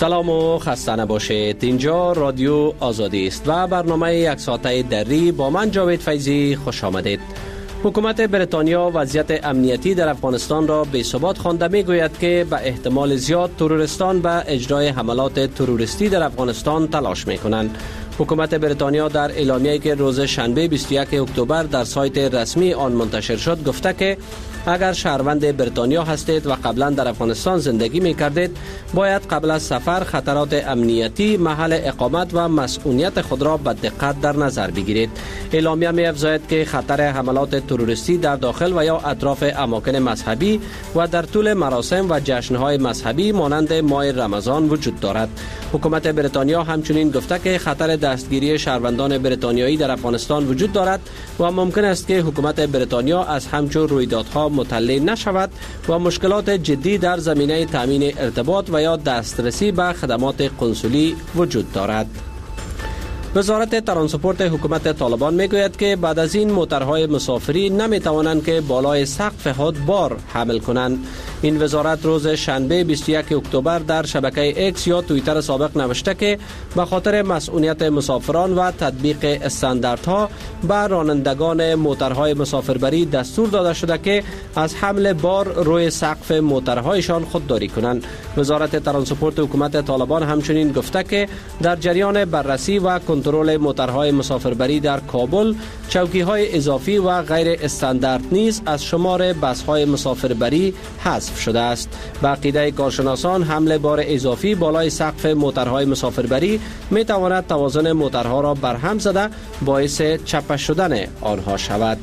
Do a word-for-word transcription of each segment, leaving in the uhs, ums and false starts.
سلام و خسته نباشید. اینجا رادیو آزادی است و برنامه یک ساعته دری با من جاوید فیضی خوش آمدید. حکومت بریتانیا وضعیت امنیتی در افغانستان را بی ثبات خوانده می گوید که به احتمال زیاد تروریستان به اجرای حملات تروریستی در افغانستان تلاش می کنند. حکومت بریتانیا در اعلامیه‌ای که روز شنبه بیست و یک اکتبر در سایت رسمی آن منتشر شد گفته که اگر شهروند بریتانیا هستید و قبلا در افغانستان زندگی می کردید باید قبل از سفر خطرات امنیتی، محل اقامت و مسئولیت خود را به دقت در نظر بگیرید. اعلامیه می افزاید که خطر حملات تروریستی در داخل و یا اطراف اماکن مذهبی و در طول مراسم و جشن‌های مذهبی مانند ماه رمضان وجود دارد. حکومت بریتانیا همچنین گفته که خطر دستگیری شهروندان بریتانیایی در افغانستان وجود دارد و ممکن است که حکومت بریتانیا از همچون رویدادها مطلع نشود و مشکلات جدی در زمینه تامین ارتباط و یا دسترسی به خدمات قنسولی وجود دارد. وزارت ترانسپورت حکومت طالبان میگوید که بعد از این موترهای مسافری نمی توانند که بالای سقف خود بار حمل کنند. این وزارت روز شنبه بیست و یک اکتبر در شبکه اکس یا توییتر سابق نوشته که به خاطر مسئولیت مسافران و تطبیق استانداردها به رانندگان موترهای مسافربری دستور داده شده که از حمل بار روی سقف موترهایشان خودداری کنند. وزارت ترانسپورت حکومت طالبان همچنین گفته که در جریان بررسی و کنترل موترهای مسافربری در کابل چوکی‌های اضافی و غیر استاندارد نیز از شمار بس‌های مسافربری حذف شده است. به عقیده کارشناسان حمل بار اضافی بالای سقف موترهای مسافربری می تواند توازن موترها را برهم زده باعث چپه شدن آنها شود.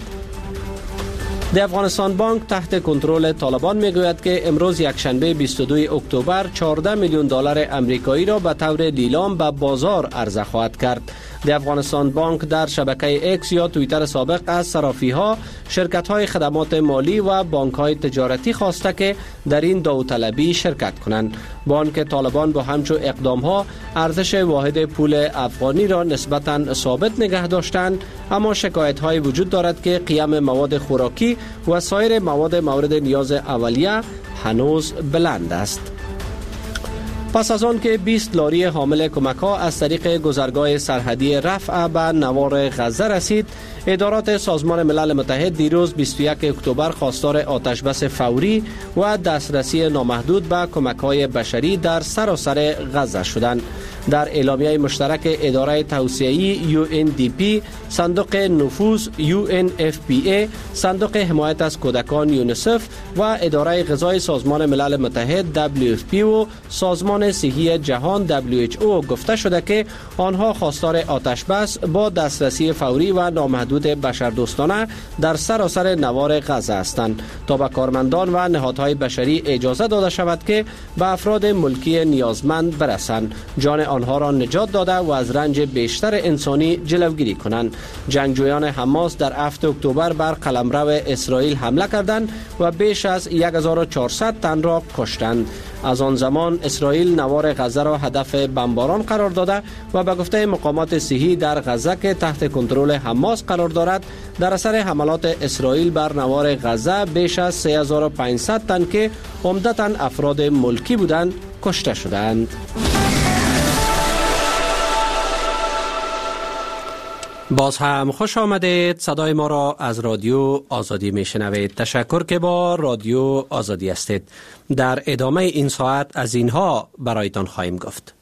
د افغانستان بانک تحت کنترل طالبان میگوید که امروز یکشنبه بیست و دو اکتبر چهارده میلیون دلار امریکایی را به طور لیلام به بازار عرضه خواهد کرد. د افغانستان بانک در شبکه اکس یا توییتر سابق از صرافی‌ها، شرکت‌های خدمات مالی و بانک‌های تجارتی خواسته که در این داوطلبی شرکت کنند. بانک طالبان با همچون اقدام‌ها ارزش واحد پول افغانی را نسبتاً ثابت نگه داشتند، اما شکایت‌های وجود دارد که قیمت مواد خوراکی و سایر مواد مورد نیاز اولیه هنوز بلند است. پس از آن که بیست لاری حامل کمک‌ها از طریق گذرگاه سرحدی رفح به نوار غزه رسید، ادارات سازمان ملل متحد دیروز بیست و یک اکتبر خواستار آتشبس فوری و دسترسی نامحدود به کمک‌های بشری در سراسر غزه شدند. در اعلامیه مشترک اداره توسعه‌ای یو ان دی پی، صندوق نفوذ یو ان اف پی ای، صندوق حمایت از کودکان یونیسف و اداره غذای سازمان ملل متحد دبلیو اف پی و سازمان صحی جهان دبلیو اچ او گفته شده که آنها خواستار آتشبس با دسترسی فوری و نامحدود بشردوستانه در سراسر نوار غزه هستند تا به کارمندان و نهادهای بشری اجازه داده شود که به افراد ملکی نیازمند برسند، جان آنها را نجات داده و از رنج بیشتر انسانی جلوگیری کنند. جنگجویان حماس در هفتم اکتبر بر قلمرو اسرائیل حمله کردند و بیش از هزار و چهارصد تن را کشتند. از آن زمان اسرائیل نوار غزه را هدف بمباران قرار داده و به گفته مقامات صحی در غزه که تحت کنترل حماس قرار دارد، در اثر حملات اسرائیل بر نوار غزه بیش از سه هزار و پانصد تن که عمدتاً افراد ملکی بودند کشته شدند. باز هم خوش آمدید. صدای ما را از رادیو آزادی می شنوید. تشکر که با رادیو آزادی هستید. در ادامه این ساعت از اینها برایتان خواهیم گفت.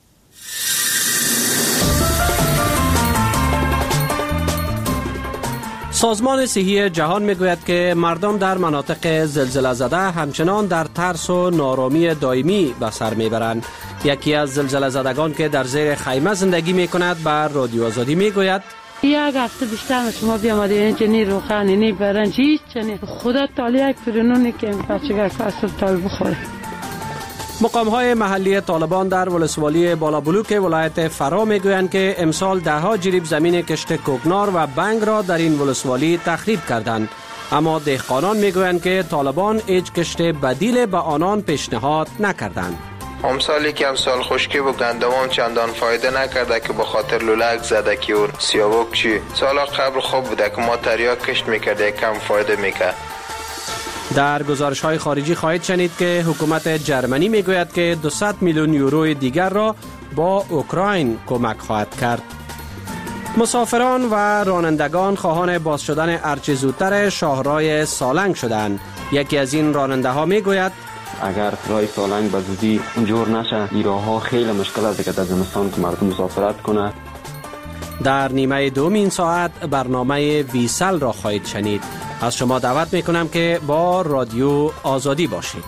سازمان صحی جهان میگوید که مردم در مناطق زلزله زده همچنان در ترس و نارامی دائمی به سر میبرند. یکی از زلزله زدگان که در زیر خیمه زندگی میکند بر رادیو آزادی میگوید یک هفته بیشتر از شما بیامده اینجا روخانی نی برنج هیچ چنین خدا تعالی یک فرنونی که این بچگاه فصل تال بخوره. مقام‌های محلی طالبان در ولسوالی بالابلوک ولایت فرا میگویند که امسال دهها جریب زمین کشت کوکنار و بنگ را در این ولسوالی تخریب کردند، اما دهقانان میگویند که طالبان هیچ کشت بدیل به آنان پیشنهاد نکردند. امسالی که امسال خشکی و گندم چندان فایده نکرده که به خاطر لولک زده که اون سیاوک چی. سالا قبل خوب بوده که ما تریاک کشت میکرده کم فایده میکرد. در گزارش های خارجی خواهید شنید که حکومت جرمنی میگوید که دویست میلیون یورو دیگر را با اوکراین کمک خواهد کرد. مسافران و رانندگان خواهان باز شدن ارچه زودتر شاهرای سالنگ شدند. یکی از این راننده ها میگوید اگر راه سالنگ به زودی جور نشه، این راه ها خیلی مشکل است که در زمستان که مردم مسافرت کنه. در نیمه دوم این ساعت برنامه ویسل را خواهید شنید. از شما دعوت میکنم که با رادیو آزادی باشید.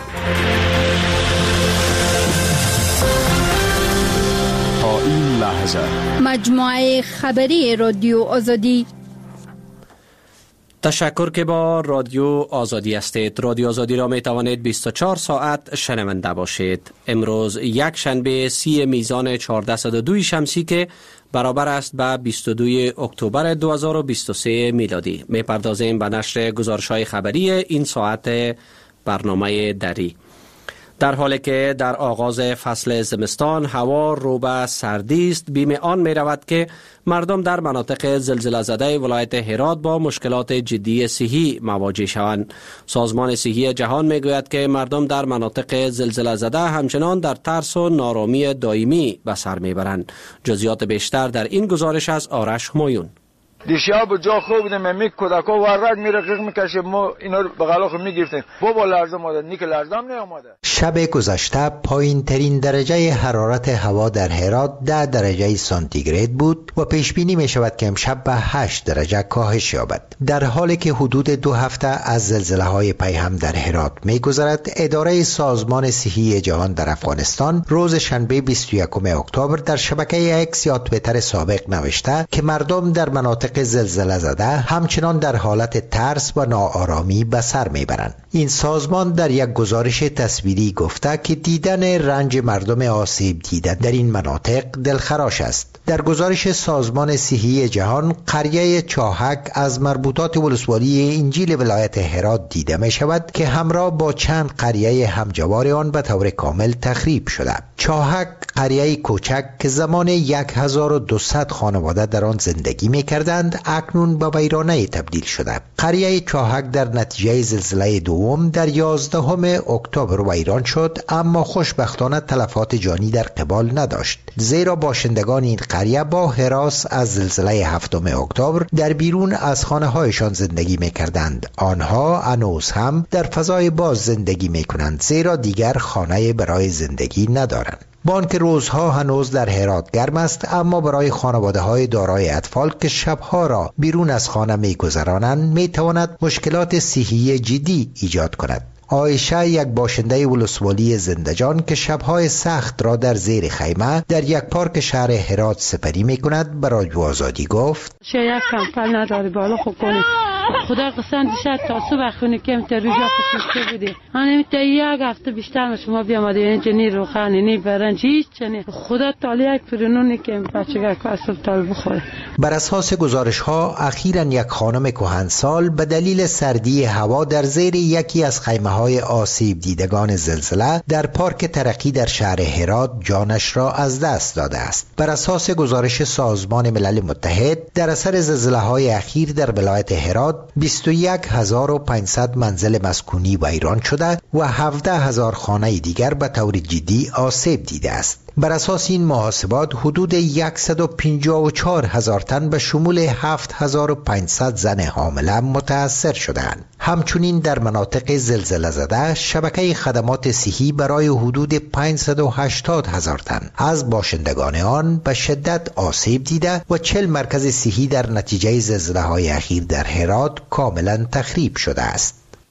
تا این لحظه مجموعه خبری رادیو آزادی. تشکر که با رادیو آزادی هستید. رادیو آزادی را می توانید بیست و چهار ساعت شنونده باشید. امروز یک شنبه سی میزان چهارصد و دو شمسی که برابر است به بیست و دو اکتبر دو هزار و بیست و سه میلادی. می پردازیم به نشر گزارش‌های خبری این ساعت برنامه دری. در حالی که در آغاز فصل زمستان هوا رو به سردی است، بیم آن می رود که مردم در مناطق زلزله زده ولایت هرات با مشکلات جدی صحی مواجه شوند. سازمان صحی جهان می گوید که مردم در مناطق زلزله زده همچنان در ترس و نارامی دائمی به سر می برند. جزئیات بیشتر در این گزارش از آرش همایون. دیشب جا خوب بودیم، می کودکا ورق می رقیق میکشه، ما اینا رو به غلاخ میگرفتیم. بابا لرزه ماده نیک لرزه هم نیامده. شب گذشته پایین ترین درجه حرارت هوا در هرات ده درجه سانتیگراد بود و پیش بینی می شود که امشب به هشت درجه کاهش یابد. در حالی که حدود دو هفته از زلزله های پیهم در هرات می گذرد، اداره سازمان صحی جهان در افغانستان روز شنبه بیست و یکم اکتبر در شبکه اکس یا توییتر سابق نوشته که مردم در مناطق زلزله زده همچنان در حالت ترس و ناآرامی به سر میبرند. این سازمان در یک گزارش تصویری گفته که دیدن رنج مردم آسیب دیده در این مناطق دلخراش است. در گزارش سازمان صحی جهان، قریه چاهک از مربوطات ولسوالی انجیل ولایت هرات دیده می شود که همراه با چند قریه همجوار آن به طور کامل تخریب شده. چاهک قریه کوچک که زمان هزار و دویست خانواده در آن زندگی می کردند اکنون به ویرانه تبدیل شده. قریه چاهک در نتیجه زلزله دوم در یازدهم اکتبر ویران شد، اما خوشبختانه تلفات جانی در قبال نداشت، زیرا باشندگان این قریه با هراس از زلزله هفتم اکتبر در بیرون از خانه هایشان زندگی می کردند. آنها هنوز هم در فضای باز زندگی می کنند، زیرا دیگر خانه برای زندگی ندارند. با آنکه روزها هنوز در هرات گرم است، اما برای خانواده های دارای اطفال که شبها را بیرون از خانه می گذرانند می تواند مشکلات صحی جدی ایجاد کند. عایشه، یک باشنده ولسوالی زندجان که شبهای سخت را در زیر خیمه در یک پارک شهر هرات سپری می کند، به رادیو آزادی گفت شاید کمپل نداری بالا خوب کنی خدا قسم دیشب تا صبح خونه کم تا روزا خسته بودی. من تا یک هفته بیشتر ما شما بیامده اینجا نی روخانی نی برنج هیچ چنی. خدا تعالی یک فرنونی که بچگاه که اصل تال بخوره. بر اساس گزارش ها اخیراً یک خانم کهنسال به دلیل سردی هوا در زیر یکی از خیمه های آسیب دیدگان زلزله در پارک ترقی در شهر هرات جانش را از دست داده است. بر اساس گزارش سازمان ملل متحد در اثر زلزله های اخیر در ولایت هرات بیست و یک هزار و پانصد منزل مسکونی ویران شده و هفده هزار خانه دیگر به طور جدی آسیب دیده است. بر اساس این محاسبات حدود صد و پنجاه و چهار هزار تن به شمول هفت هزار و پانصد زن حامله متاثر شدند. همچنین در مناطق زلزله زده شبکه خدمات صحی برای حدود پانصد و هشتاد هزار تن از باشندگان آن به شدت آسیب دیده و چهل مرکز صحی در نتیجه زلزله های اخیر در هرات کاملا تخریب شده است.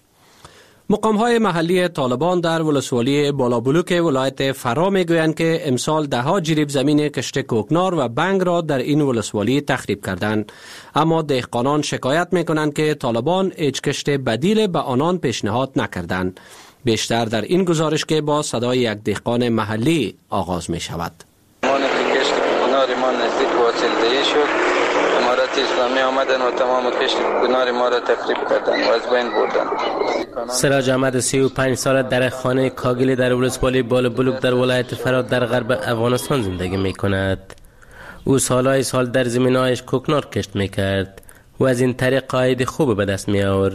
مقام‌های محلی طالبان در ولسوالی بالابلوک ولایت فرا میگویند که امسال ده ها جریب زمین کشت کوکنار و بنگ را در این ولسوالی تخریب کردند، اما دهقانان شکایت میکنند که طالبان هیچ کشت بدیل به آنان پیشنهاد نکردند. بیشتر در این گزارش که با صدای یک دهقان محلی آغاز می شود. کشت کوکنار ما نزدیک واصلدهی شد. امارات اسلامی آمدن و تمام کشت کوکنار ما را تخریب کردن و از بین بردن. سراج احمد سی و پنج ساله در خانه کاگلی در ولسوالی بالابلوک در ولایت فرات در غرب افغانستان زندگی می کند. او سالهای سال در زمینهایش کوکنار کشت می کرد و از این طریق عاید خوب به دست می آورد.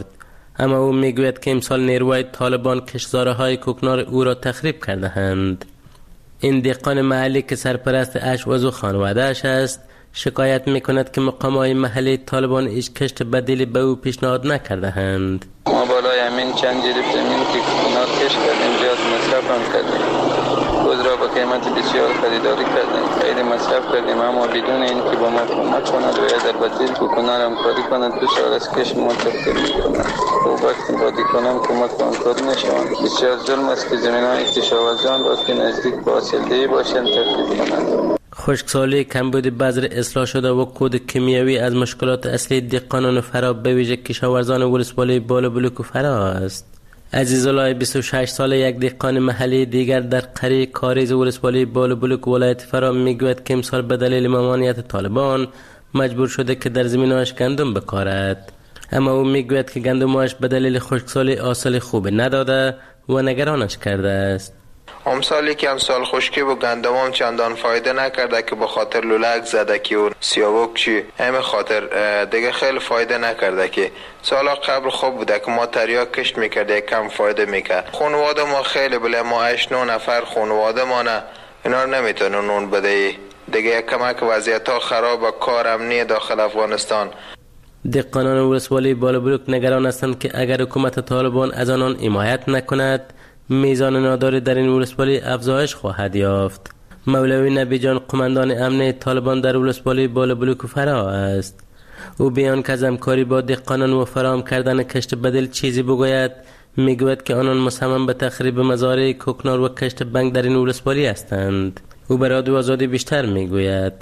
اما او میگوید که امسال نیروهای طالبان کشتزارهای کوکنار او را تخریب کرده اند. این دهقان محلی که سرپرست اشواز و خانواده اش است شکایت میکند که مقامات محلی طالبان هیچ کشت بدیلی به او پیشنهاد نکرده اند. ما بالای همین چند جریب زمین که کوکنار کش کردیم زیاد مصرف هم کردیم. خود را با قیمت بسیار خریداری کردیم، خیلی مصرف کردیم، اما بدون اینکه با ما کمک کند و یا در بدیل کوکنار همکاری کند دو سال از کش ما تخریب می‌کند. و وقتی با دیگران کمک و همکاری نشوند بسیار ظلم است که زمین‌های کشاورزان را که نزدیک به حاصلدهی باشند تخریب کنند. خشکسالی، کمبود بذر اصلاح شده و کود کیمیایی از مشکلات اصلی دهقانان و فرا به ویژه کشاورزان ولسوالی بالا بلوک و فرا است. عزیزالله بیست و شش ساله یک دهقان محلی دیگر در قریه کاریز ولسوالی بالا بلوک ولایت فرا میگوید که امسال به دلیل ممانعت طالبان مجبور شده که در زمینش گندم بکارد. اما او میگوید که گندمش به دلیل خشکسالی حاصل خوب نداده و نگرانش کرده است. امسالی که امسال خشکی و گندمام چندان فایده نکرده که به خاطر لولک زده که اون سیاوک چی همه خاطر دیگه خیلی فایده نکرده که سالا قبل خوب بوده که ما تریاک کشت میکرده کم فایده میکرد. خانواده ما خیلی بله ما هشت نه نفر خانواده ما نه اینا رو نمیتونه نون بده دیگه کمک وضعیت ها خراب کار امنی داخل افغانستان. دهقانان ولسوالی بالا بلوک نگران هستند که اگر حکومت طالبان از آنان حمایت نکند میزان ناداری در این ولسوالی افزایش خواهد یافت. مولوی نبی جان قماندان امنیت طالبان در ولسوالی بالا بلوک و فرا است. او بیان که از همکاری با دهقانان و فراهم کردن کشت بدیل چیزی بگوید میگوید که آنان مصمم به تخریب مزارع کوکنار و کشت بنگ در این ولسوالی هستند. او به رادیو آزادی بیشتر میگوید.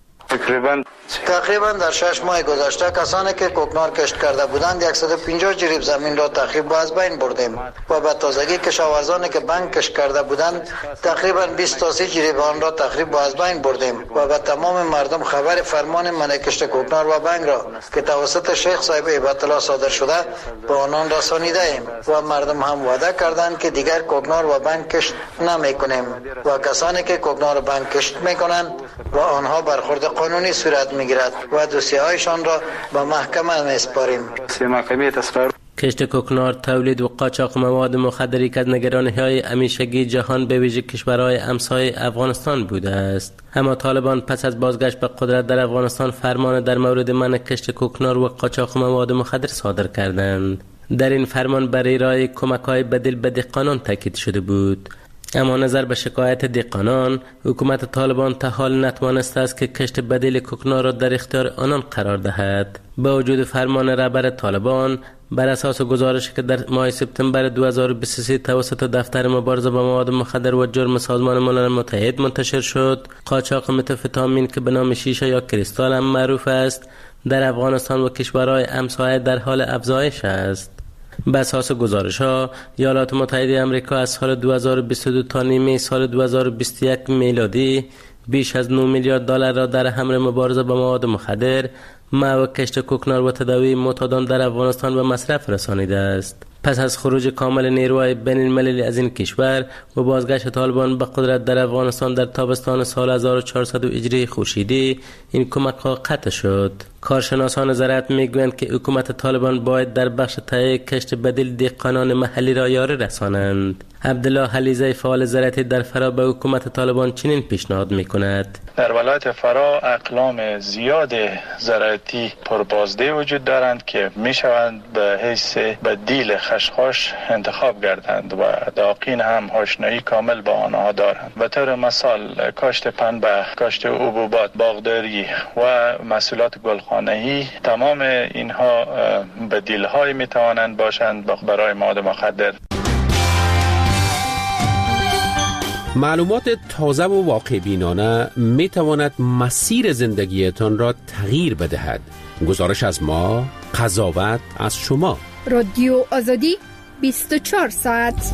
تقریبا تقریبا در شش ماه گذشته کسانی که کوکنار کشت کرده بودند صد و پنجاه جریب زمین را تخریب و از بین بردیم و به تازگی کشاورزانی که بنگ کشت کرده بودند تقریبا بیست تا سی جریب آن را تخریب و از بین بردیم و به تمام مردم خبر فرمان منع کشت کوکنار و بنگ را که توسط شیخ صاحب هیبت الله صادر شده به آنان رسانیده ایم و مردم هم وعده کردند که دیگر کوکنار و بنگ کشت نمیکنیم و کسانی که کوکنار و بنگ کشت میکنند و آنها برخورد قانونی صورت میگیرد و دوسیه هایشان را به محکمه میسپاریم. کشت کوکنار، تولید و قاچاق مواد مخدری که از نگرانی‌های همیشگی جهان به ویژه کشورهای همسایه افغانستان بوده است. اما طالبان پس از بازگشت به قدرت در افغانستان فرمان در مورد منع کشت کوکنار و قاچاق مواد مخدر صادر کردند. در این فرمان برای ارائه کمک‌های بدیل به دهقانان تاکید شده بود. اما نظر به شکایت دهقانان، حکومت طالبان تا حال نتوانسته است که کشت بدیل کوکنار را در اختیار آنان قرار دهد. با وجود فرمان رهبر طالبان بر اساس گزارشی که در ماه سپتامبر دو هزار و بیست و سه توسط دفتر مبارزه با مواد مخدر و جرم سازمان ملل متحد منتشر شد، قاچاق متامفتامین که به نام شیشه یا کریستال هم معروف است در افغانستان و کشورهای همسایه در حال افزایش است. به اساس گزارش‌ها، ایالات متحده آمریکا از سال دو هزار و بیست و دو تا نیمه سال دو هزار و بیست و یک میلادی بیش از نه میلیارد دلار را در حمل مبارزه با مواد مخدر، منع کشت کوکنار و تداوی معتادان در افغانستان به مصرف رسانیده است. پس از خروج کامل نیروهای بین المللی از این کشور و بازگشت طالبان به قدرت در افغانستان در تابستان سال هزار و چهارصد هجری خورشیدی، این کمک‌ها قطع شد. کارشناسان زراعت میگویند که حکومت طالبان باید در بخش تهیه کشت بدیل دهقانان محلی را یاری رسانند. عبدالله حلیزه فعال زراعتی در فرا به حکومت طالبان چنین پیشنهاد میکند. در ولایت فرا اقلام زیاد زراعتی پربازده وجود دارند که میشوند به حیث بدیل خشخاش انتخاب گردند و داقین هم آشنایی کامل با آنها دارند. به طور مثال کاشت پنبه، کاشت حبوبات، باغداری و محصولات گلخانه‌ای، تمام اینها بدیل‌های میتوانند باشند برای مواد مخدر. معلومات تازه و واقع بینانه می تواند مسیر زندگیتان را تغییر بدهد. گزارش از ما، قضاوت از شما. رادیو آزادی بیست و چهار ساعت.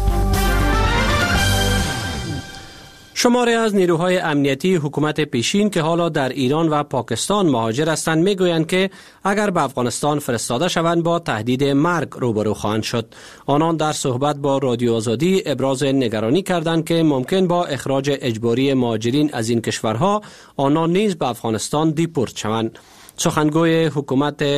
شماری از نیروهای امنیتی حکومت پیشین که حالا در ایران و پاکستان مهاجر هستند میگویند که اگر به افغانستان فرستاده شوند با تهدید مرگ روبرو خواهند شد. آنان در صحبت با رادیو آزادی ابراز نگرانی کردند که ممکن با اخراج اجباری مهاجرین از این کشورها آنان نیز به افغانستان دیپورت شوند. سخنگوی حکومت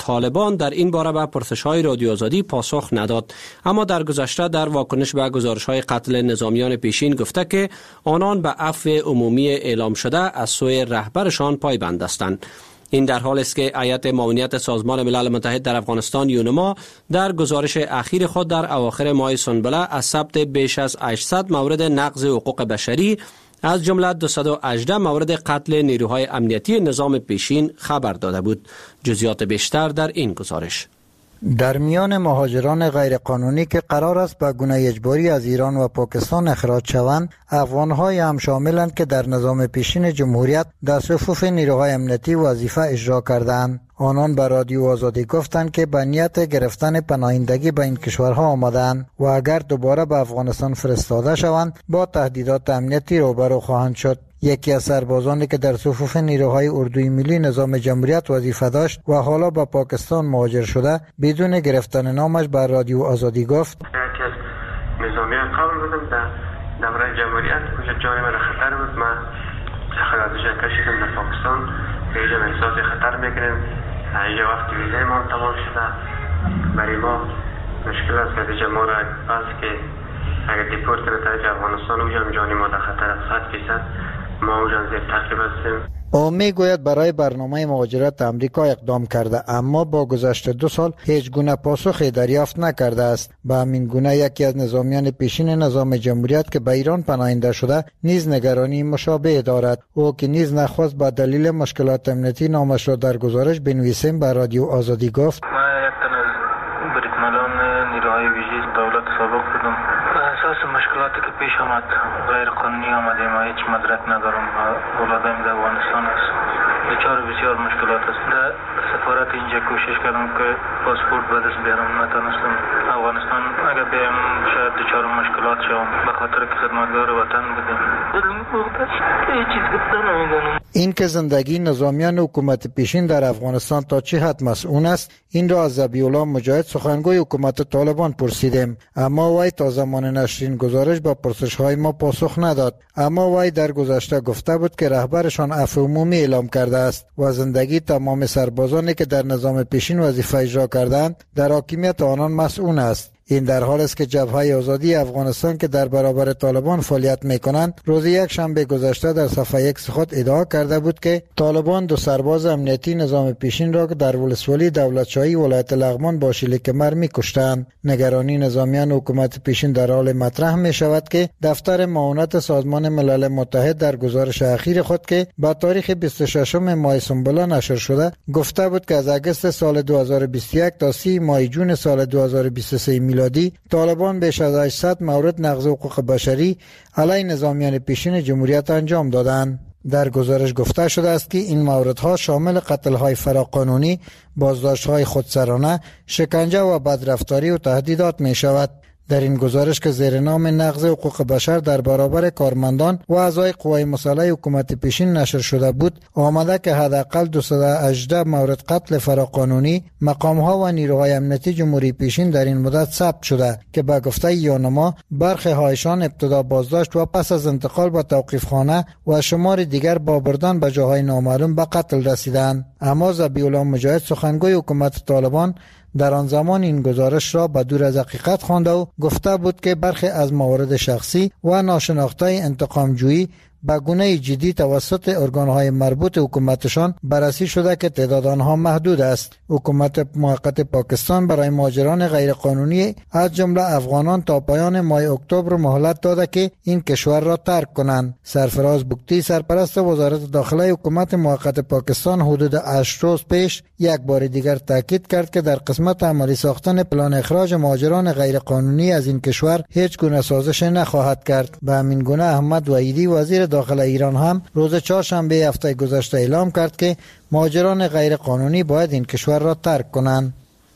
طالبان در این باره به پرسش‌های رادیو آزادی پاسخ نداد، اما در گذشته در واکنش به گزارش‌های قتل نظامیان پیشین گفته که آنان به عفو عمومی اعلام شده از سوی رهبرشان پایبند هستند. این در حال است که هیئت معاونیت سازمان ملل متحد در افغانستان یونما در گزارش اخیر خود در اواخر ماه سنبله از ثبت بیش از هشتصد مورد نقض حقوق بشری از جمله دویست و هجده مورد قتل نیروهای امنیتی نظام پیشین خبر داده بود. جزئیات بیشتر در این گزارش. در میان مهاجران غیرقانونی که قرار است به گونه اجباری از ایران و پاکستان اخراج شوند، افغان‌های هم شاملند که در نظام پیشین جمهوریت در صفوف نیروهای امنیتی وظیفه اجرا کردند. آنان به رادیو آزادی گفتند که به نیت گرفتن پناهندگی به این کشورها آمدند و اگر دوباره به افغانستان فرستاده شوند با تهدیدات امنیتی روبرو خواهند شد. یکی از سربازانی که در صفوف نیروهای اردوی ملی نظام جمهوریت وظیفه داشت و حالا به پاکستان مهاجر شده بدون گرفتن نامش بر رادیو آزادی گفت: یکی از نظامیان قبل بودم در دوره جمهوریت کجا جان من خطر بود. من خلاصش کشیدم در پاکستان، اینجا احساس خطر میکنیم. اینجا وقتی ویزای ما تمام شده برای ما مشکل است که دیگه ما را پس که اگر دیپورت کنه طرف افغانستان اونجا جانی ما در خطر است. صد فیصد ما اونجا زیر تعقیب هستیم. او میگوید برای برنامه مهاجرت امریکا اقدام کرده، اما با گذشت دو سال هیچ گونه پاسخی دریافت نکرده است. به همین گونه یکی از نظامیان پیشین نظام جمهوریت که به ایران پناهنده شده نیز نگرانی مشابه دارد. او که نیز نخواست به دلیل مشکلات امنیتی نامش را در گزارش بنویسیم به رادیو آزادی گفت: من یک تن از بریتمالان نیروهای ویژه دولت سابق بودم. به اساس مشکلاتی که پیش آمد غیر قانونی آمدیم و هیچ مدرک ندارم و اولادم در افغانستان است. دچار بسیار مشکلات است. در سفارت اینجا کوشش کردم که پاسپورت به دست بیارم، نتونستم. افغانستان اگر بیم شاید دچار مشکلات شوم به خاطر که خدمتگار وطن بودیم. دلم بخت است. هیچ چیز گفتن نمیدانم. این که زندگی نظامیان حکومت پیشین در افغانستان تا چه حد مسئول است، این را از ذبیح الله مجاهد سخنگوی حکومت طالبان پرسیدیم، اما وی تا زمان نشرین گزارش با پرسش‌های ما پاسخ نداد. اما وی در گذشته گفته بود که رهبرشان عفو عمومی اعلام کرده است و زندگی تمام سربازانی که در نظام پیشین وظیفه اجرا کردند در حاکمیت آنان مسئول است. این در حال است که جبهه آزادی افغانستان که در برابر طالبان فعالیت می‌کنند روز یک شنبه گذشته در صفحه ایکس خود ادعا کرده بود که طالبان دو سرباز امنیتی نظام پیشین را که در ولسوالی دولتشاهی ولایت لغمان با شلیک کمر می‌کشتند. نگرانی نظامیان حکومت پیشین در حال مطرح می‌شود که دفتر معاونت سازمان ملل متحد در گزارش اخیر خود که با تاریخ بیست و ششم ماه سنبله نشر شده گفته بود که از اگست سال دو هزار و بیست و یک تا سی ماه جون سال دو هزار و بیست و سه میلادی طالبان بیش از هشتصد مورد نقض حقوق بشری علیه نظامیان پیشین جمهوریت انجام دادند. در گزارش گفته شده است که این موردها شامل قتل‌های فراقانونی، بازداشت‌های خودسرانه، شکنجه و بدرفتاری و تهدیدات می‌شود. در این گزارش که زیر نام نقض حقوق بشر در برابر کارمندان و اعضای قوای مسلح حکومت پیشین نشر شده بود، آمده که حداقل دویست و هجده مورد قتل فراقانونی مقام‌ها و نیروهای امنیتی جمهوری پیشین در این مدت ثبت شده که به گفته یونما برخی هایشان ابتدا بازداشت و پس از انتقال به توقیفخانه و شمار دیگر با بردن به جاهای نامعلوم به قتل رسیدند. اما ذبیح الله مجاهد سخنگوی حکومت طالبان در آن زمان این گزارش را به دور از حقیقت خوانده و گفته بود که برخی از موارد شخصی و ناشناخته انتقامجویی به گونه جدی توسط ارگانهای مربوط حکومتشان بررسی شده که تعداد آنها محدود است. حکومت موقت پاکستان برای مهاجران غیرقانونی از جمله افغانان تا پایان ماه اکتبر مهلت داده که این کشور را ترک کنند. سرفراز بگتی سرپرست وزارت داخله حکومت موقت پاکستان حدود هشت روز پیش یک بار دیگر تاکید کرد که در قسمت عملی ساختن پلان اخراج مهاجران غیرقانونی از این کشور هیچ گونه سازش نخواهد کرد. به همین گونه احمد وحیدی وزیر داخل ایران هم روز چهارشنبه هفته گذشته اعلام کرد که مهاجران غیر قانونی باید این کشور را ترک کنند.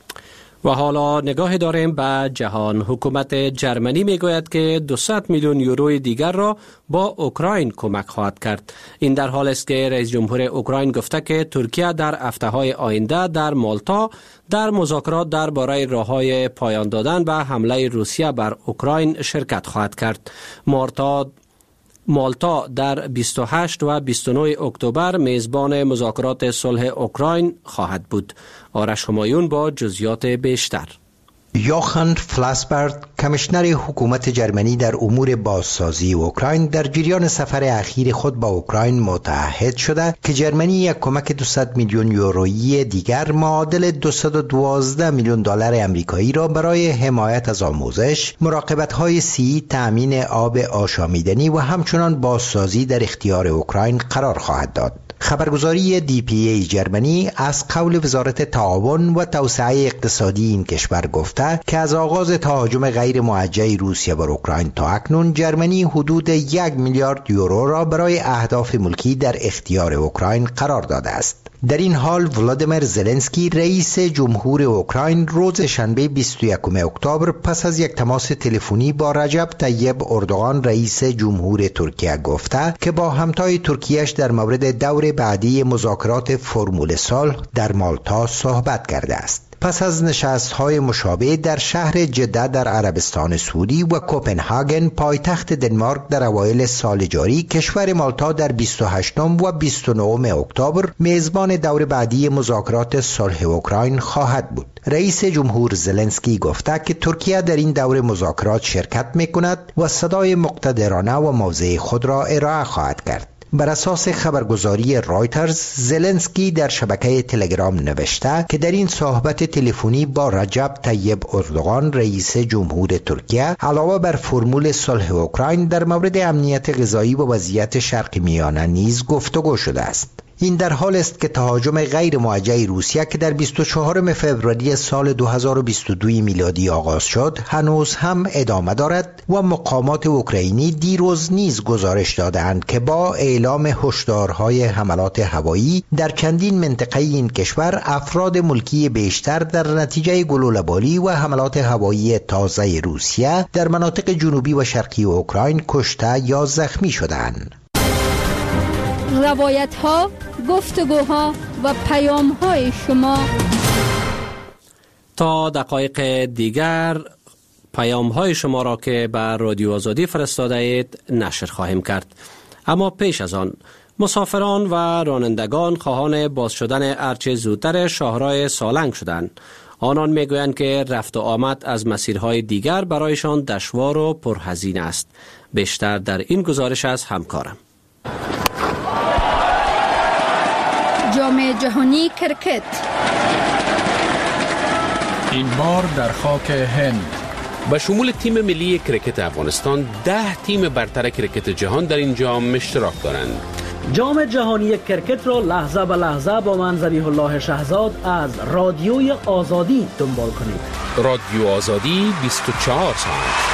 و حالا نگاه داریم به جهان. حکومت جرمنی میگوید که دویست میلیون یوروی دیگر را با اوکراین کمک خواهد کرد. این در حال است که رئیس جمهور اوکراین گفته که ترکیه در هفته‌های آینده در مالتا در مذاکرات درباره راه‌های پایان دادن به حمله روسیه بر اوکراین شرکت خواهد کرد. مالتا مالتا در بیست و هشت و بیست و نه اکتبر میزبان مذاکرات صلح اوکراین خواهد بود. آرش همایون با جزئیات بیشتر. یوهان فلاسبرد کمیشنر حکومت جرمنی در امور بازسازی اوکراین در جریان سفر اخیر خود با اوکراین متعهد شده که جرمنی یک کمک دویست میلیون یورویی دیگر معادل دویست و دوازده میلیون دلار آمریکایی را برای حمایت از آموزش، مراقبت‌های صحی، تأمین آب آشامیدنی و همچنان بازسازی در اختیار اوکراین قرار خواهد داد. خبرگزاری دی پی ای جرمنی از قول وزارت تعاون و توسعه اقتصادی این کشور گفته که از آغاز تهاجم غیر موجه روسیه بر اوکراین تا اکنون جرمنی حدود یک میلیارد یورو را برای اهداف ملکی در اختیار اوکراین قرار داده است. در این حال ولادیمیر زلنسکی رئیس جمهور اوکراین روز شنبه بیست و یکم اکتبر پس از یک تماس تلفنی با رجب طیب اردوغان رئیس جمهور ترکیه گفته که با همتای ترکیهش در مورد دور بعدی مذاکرات فرمول صلح در مالتا صحبت کرده است. پس از نشست‌های مشابه در شهر جده در عربستان سعودی و کوپنهاگن پایتخت دنمارک در اوایل سال جاری، کشور مالتا در بیست و هشتم و بیست و نهم اکتبر میزبان دور بعدی مذاکرات صلح اوکراین خواهد بود. رئیس جمهور زلنسکی گفته که ترکیه در این دور مذاکرات شرکت می‌کند و صدای مقتدرانه و موضع خود را ارائه خواهد کرد. بر اساس خبرگزاری رایترز، زلنسکی در شبکه تلگرام نوشته که در این صحبت تلفنی با رجب طیب اردوغان رئیس جمهور ترکیه علاوه بر فرمول صلح اوکراین در مورد امنیت غذایی و وضعیت شرق میانه نیز گفتگو شده است. این در حال است که تهاجم غیر موجه روسیه که در بیست و چهارم فوریه سال دو هزار و بیست و دو میلادی آغاز شد هنوز هم ادامه دارد و مقامات اوکراینی دیروز نیز گزارش دادند که با اعلام هشدارهای حملات هوایی در چندین منطقه این کشور افراد ملکی بیشتر در نتیجه گلوله‌باری و حملات هوایی تازه روسیه در مناطق جنوبی و شرقی اوکراین کشته یا زخمی شدند. روایت ها، گفتگوها و پیام های شما. تا دقایق دیگر پیام های شما را که بر رادیو آزادی فرستاده اید نشر خواهیم کرد. اما پیش از آن مسافران و رانندگان خواهان باز شدن ارچه زودتر شاهراه سالنگ شدند. آنان میگویند که رفت و آمد از مسیرهای دیگر برایشان دشوار و پرهزینه است. بیشتر در این گزارش از همکارم. جام جهانی کرکت این بار در خاک هند. به شمول تیم ملی کرکت افغانستان ده تیم برتر کرکت جهان در این جام اشتراک دارند. جام جهانی کرکت را لحظه به لحظه با من ذبیح الله شهزاد از رادیوی آزادی دنبال کنید. رادیو آزادی بیست و چهار ساعت.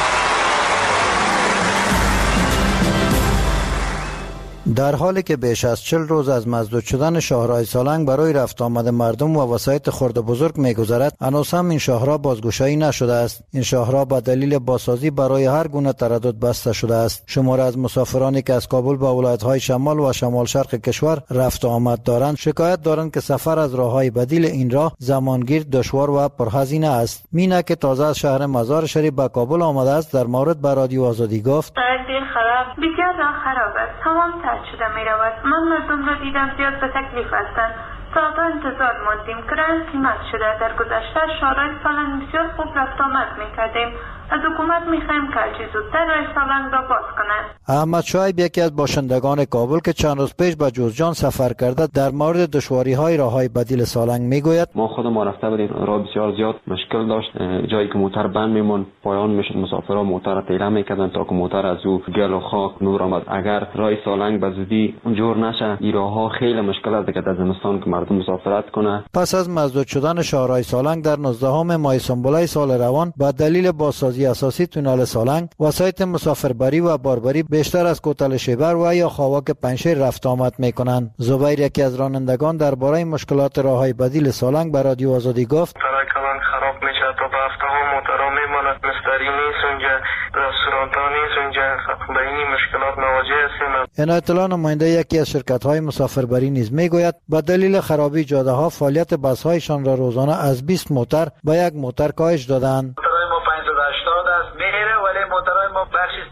در حالی که بیش از چهل روز از مسدود شدن شاهراه سالنگ برای رفت آمد مردم و وسایط خرد و بزرگ می‌گذرد، هنوز هم این شاهراه بازگشایی نشده است. این شاهراه به دلیل بازسازی برای هر گونه تردد بسته شده است. شمار از مسافرانی که از کابل به ولایت‌های شمال و شمال شرق کشور رفت و آمد دارند، شکایت دارند که سفر از راه‌های بدیل این راه زمانگیر، دشوار و پرهزینه است. مینا که تازه از شهر مزار شریف به کابل آمده است، در مورد به رادیو آزادی گفت: خراب بسیار راه خراب است، تمام ترد شده می رود. من مردم را دیدم زیاد به تکلیف هستند. ساعتها انتظار ماندیم. کرایه قیمت شده. در گذشته شاهراه سالنگ بسیار خوب رفت آمد می کردیم. از حکومت می خواهیم که هرچه زودتر راه سالنگ را باز کنند. احمد شعیب یکی از باشندگان کابل که چند روز پیش به جوزجان سفر کرده در مورد دشواری های راه های بدیل سالنگ می گوید: ما خود ما رفته بودیم، راه بسیار زیاد مشکل داشت. جایی که موتر بند میمون پایان میشد، مسافرها موتر تیره میکردن تا که موتر از او گل و خاک نور آمد. اگر راه سالنگ به زودی جور نشه، این راه ها خیلی مشکل است که در زمستان که مردم مسافرت کنه. پس از مسدود شدن شاهراه سالنگ در نوزدهم ماه سنبله سال روان به دلیل بازسازی اساسی تونل سالنگ، وسایط مسافربری و باربری بیشتر از کوتل شیبر و یا خاواک پنجشیر رفت آمد میکنند. زبیر یکی از رانندگان درباره مشکلات راههای بدیل سالنگ به رادیو آزادی گفت: کلان خراب میشه، تا به هفته ها موترها میماند، مستری نیست اونجا، رستوران ها نیست اونجا، به این مشکلات مواجه هستیم. عنایت الله نماینده یکی از شرکت های مسافربری نیز میگوید به دلیل خرابی جاده ها فعالیت بس هایشان را روزانه از بیست موتر به یک موتر کاهش دادند. موترهای ما پانصد و هشتاد است میره، ولی موترهای ما بخش استهلاک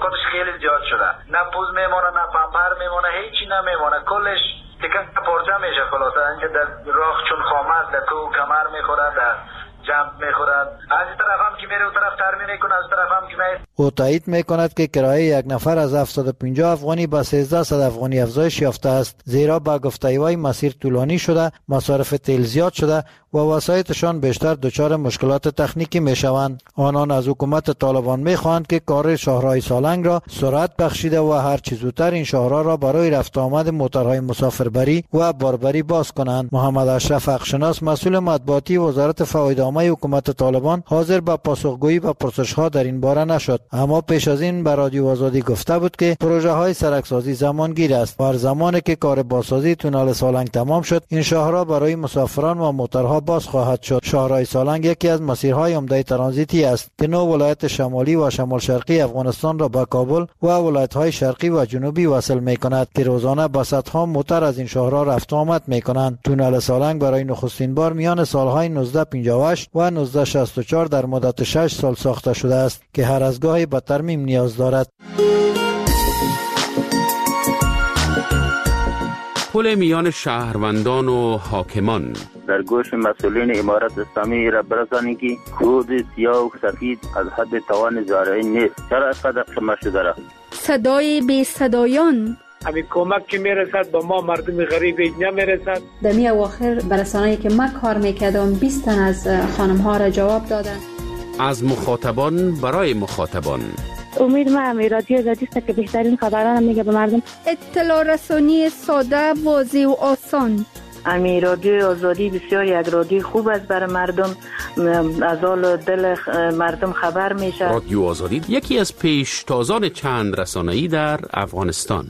خودش خیلی زیاد شده. نه پوز میمونه، نه پمپر میمونه، هیچی نمیمونه، کلش تکن پارچه میشه. خلاصه اینکه در راه چون خامت در تو کمر میخوره، در جمپ میخورد. از این طرف هم که میره اون طرف ترمیم میکنه، از طرف هم که میره. او تایید میکند که کرایه یک نفر از هفتصد و پنجاه افغانی به سیزده افغانی افزایش یافته است، زیرا با گفته وی مسیر طولانی شده، مصارف تیل زیاد شده و وسایطشان بیشتر دچار مشکلات تکنیکی میشوند. آنان از حکومت طالبان میخواهند که کار شاهراه سالنگ را سرعت بخشیده و هر چه زودتر این شاهراه را برای رفت آمد موترهای مسافربری و باربری باز کنند. محمد اشرف حقشناس، مسئول مطبوعاتی وزارت فوایدنامه حکومت طالبان، حاضر به پاسخگویی و پرسش‌ها در این باره نشد، اما پیش از این به رادیو آزادی گفته بود که پروژه های سرکسازی زمانگیر است و هر زمانی که کار بازسازی تونل سالنگ تمام شد، این شاهراه برای مسافران و موترها باز خواهد شد. شاهراه سالنگ یکی از مسیرهای عمده ترانزیتی است که نو ولایت شمالی و شمال شرقی افغانستان را به کابل و ولایت‌های شرقی و جنوبی وصل می‌کند که روزانه به صدها موتر از این شاهراه رفت و آمد می‌کنند. تونل سالنگ برای نخستین بار میان سالهای نوزده پنجاه و هشت و نوزده شصت و چهار در مدت شش سال ساخته شده است که هر از گاهی به ترمیم نیاز دارد. پل میان شهروندان و حاکمان در گوش مسئولین امارت اسلامی را برسانی که کود سیاه و سفید از حد توان زارعی نیست. چرا اینقدر خمه شده را؟ صدای بی صدایان، همین کمک که میرسد به ما مردم غریب نمیرسد. در می اواخر برسانه‌ای که من کار میکردم بیست تن از خانم ها را جواب دادن. از مخاطبان برای مخاطبان. امید ما امی رادیو آزادی است که بهترین خبران میگه به مردم. اطلاع رسانی ساده، واضح و آسان. امی رادیو آزادی بسیار یک رادیو خوب است برای مردم، از حال دل مردم خبر میشه. رادیو آزادی یکی از پیشتازان چند رسانه‌ای در افغانستان.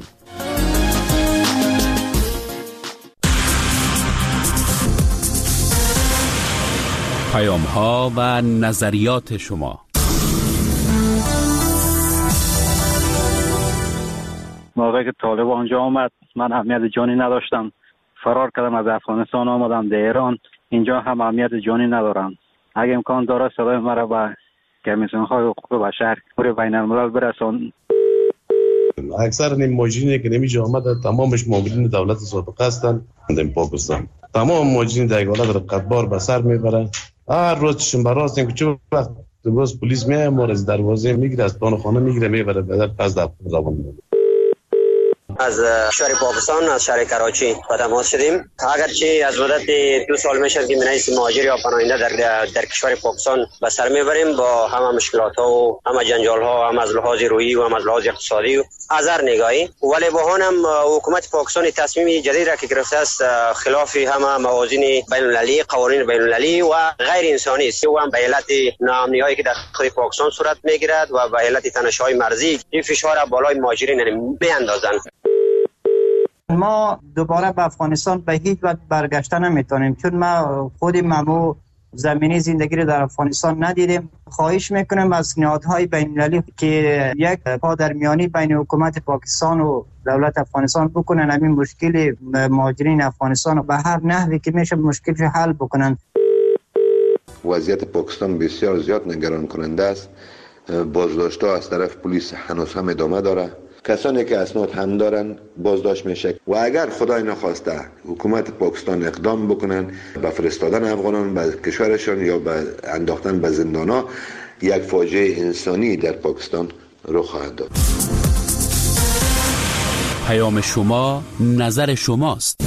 پیام ها و نظریات شما. موقعی که طالب آنجا آمد من اهمیت جانی نداشتم، فرار کردم از افغانستان آمدم در ایران. اینجا هم اهمیت جانی ندارم. اگه امکان داره صدای مرا به کمیسیون های حقوق بشر پور بین الملل برسان. اکثر این ماجرینی که نمیشه آمده تمامش مامورین دولت سابقه هستند در پاکستان. تمام ماجرین در حالت رقتبار به سر میبرن. هر روز چشم براست این که چه وقت باز پلیس میاد ما از دروازه میگیره، از دان خانه میگیره میبره به در پس در روان میبره. از شهر پاکستان، از شهر کراچی با تماس شدیم. اگرچه از مدت دو سال میشه که منیس مهاجر یا پناهنده در در کشور پاکستان به سر میبریم با همه مشکلات ها و همه جنجال ها، هم از لحاظ روحی و هم از لحاظ اقتصادی و از هر نگاهی. ولی با هم حکومت پاکستان تصمیم جدید را که گرفته است خلاف همه موازین بین المللی، قوانین بین المللی و غیر انسانی است و هم به علت ناامنی هایی که در خود پاکستان صورت میگیرد و به علت تنش‌های مرزی این فشار بالای مهاجرین میاندازند. ما دوباره به افغانستان به هیچ وجه برگشته نمیتونیم، چون ما خودی ممو زمینی زندگی رو در افغانستان ندیدیم. خواهش میکنم از نهادهای بین المللی که یک پادرمیانی بین حکومت پاکستان و دولت افغانستان بکنن، همین مشکل مهاجرین افغانستان رو به هر نحوی که میشه مشکلش حل بکنن. وضعیت پاکستان بسیار زیاد نگران کننده است. بازداشت‌ها از طرف پلیس هنوز هم ادامه داره. کسانی که اسناد هم دارن بازداشت میشه و اگر خدای نخواسته حکومت پاکستان اقدام بکنن به فرستادن افغانان به کشورشان یا به انداختن به زندان‌ها، یک فاجعه انسانی در پاکستان رخ خواهد داد. پیام شما، نظر شماست.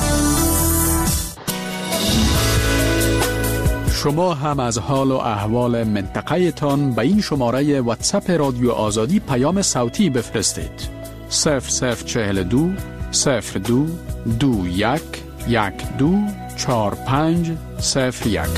شما هم از حال و احوال منطقه تان به این شماره واتساپ رادیو آزادی پیام صوتی بفرستید. صفر صفر چهل و دو صفر دو دو یک یک دو چهار پنج صفر یک.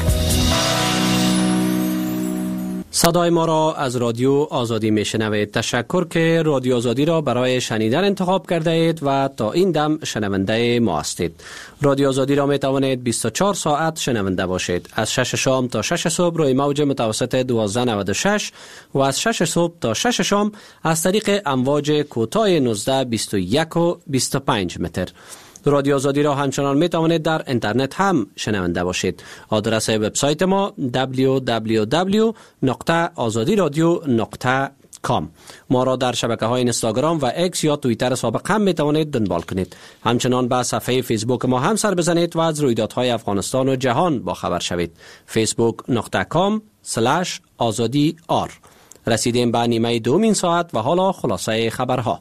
صدای ما را از رادیو آزادی میشنوید. تشکر که رادیو آزادی را برای شنیدن انتخاب کرده اید و تا این دم شنونده ما هستید. رادیو آزادی را می توانید بیست و چهار ساعت شنونده باشید. از شش شام تا شش صبح روی موج متوسط دوازده نود و شش و از شش صبح تا شش شام از طریق امواج کوتاه نوزده بیست و یک و بیست و پنج متر. رادیو آزادی را همچنان می توانید در اینترنت هم شنونده باشید. آدرس وبسایت ما دبلیو دبلیو دبلیو نقطه آزادی رادیو نقطه کام. ما را در شبکه‌های اینستاگرام و اکس یا توییتر سابق هم میتوانید دنبال کنید. همچنان به صفحه فیسبوک ما هم سر بزنید و از رویدادهای افغانستان و جهان با خبر شوید. فیسبوک نقطه کام سلش آزادی آر. رسیدیم به نیمه دومین ساعت و حالا خلاصه خبرها.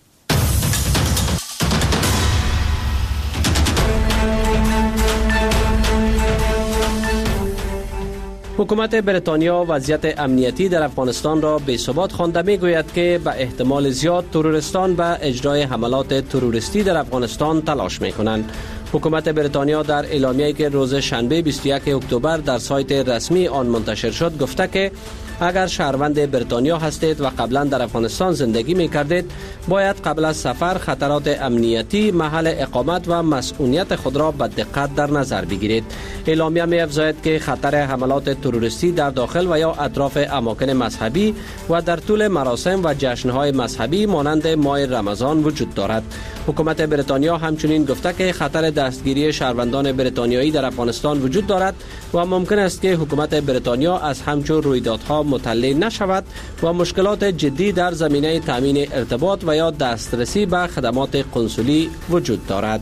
حکومت بریتانیا وضعیت امنیتی در افغانستان را بی‌ثبات خوانده می‌گوید که به احتمال زیاد تروریستان به اجرای حملات تروریستی در افغانستان تلاش می‌کنند. حکومت بریتانیا در اعلامیه‌ای که روز شنبه بیست و یک اکتبر در سایت رسمی آن منتشر شد گفته که اگر شهروند بریتانیا هستید و قبلا در افغانستان زندگی می کردید باید قبل از سفر خطرات امنیتی، محل اقامت و مسئولیت خود را به دقت در نظر بگیرید. اعلامیه می افزاید که خطر حملات تروریستی در داخل و یا اطراف اماکن مذهبی و در طول مراسم و جشن‌های مذهبی مانند ماه رمضان وجود دارد. حکومت بریتانیا همچنین گفته که خطر دستگیری شهروندان بریتانیایی در افغانستان وجود دارد و ممکن است که حکومت بریتانیا از همچون رویدادها مطلع نشود و مشکلات جدی در زمینه تامین ارتباط و یا دسترسی به خدمات قنسولی وجود دارد.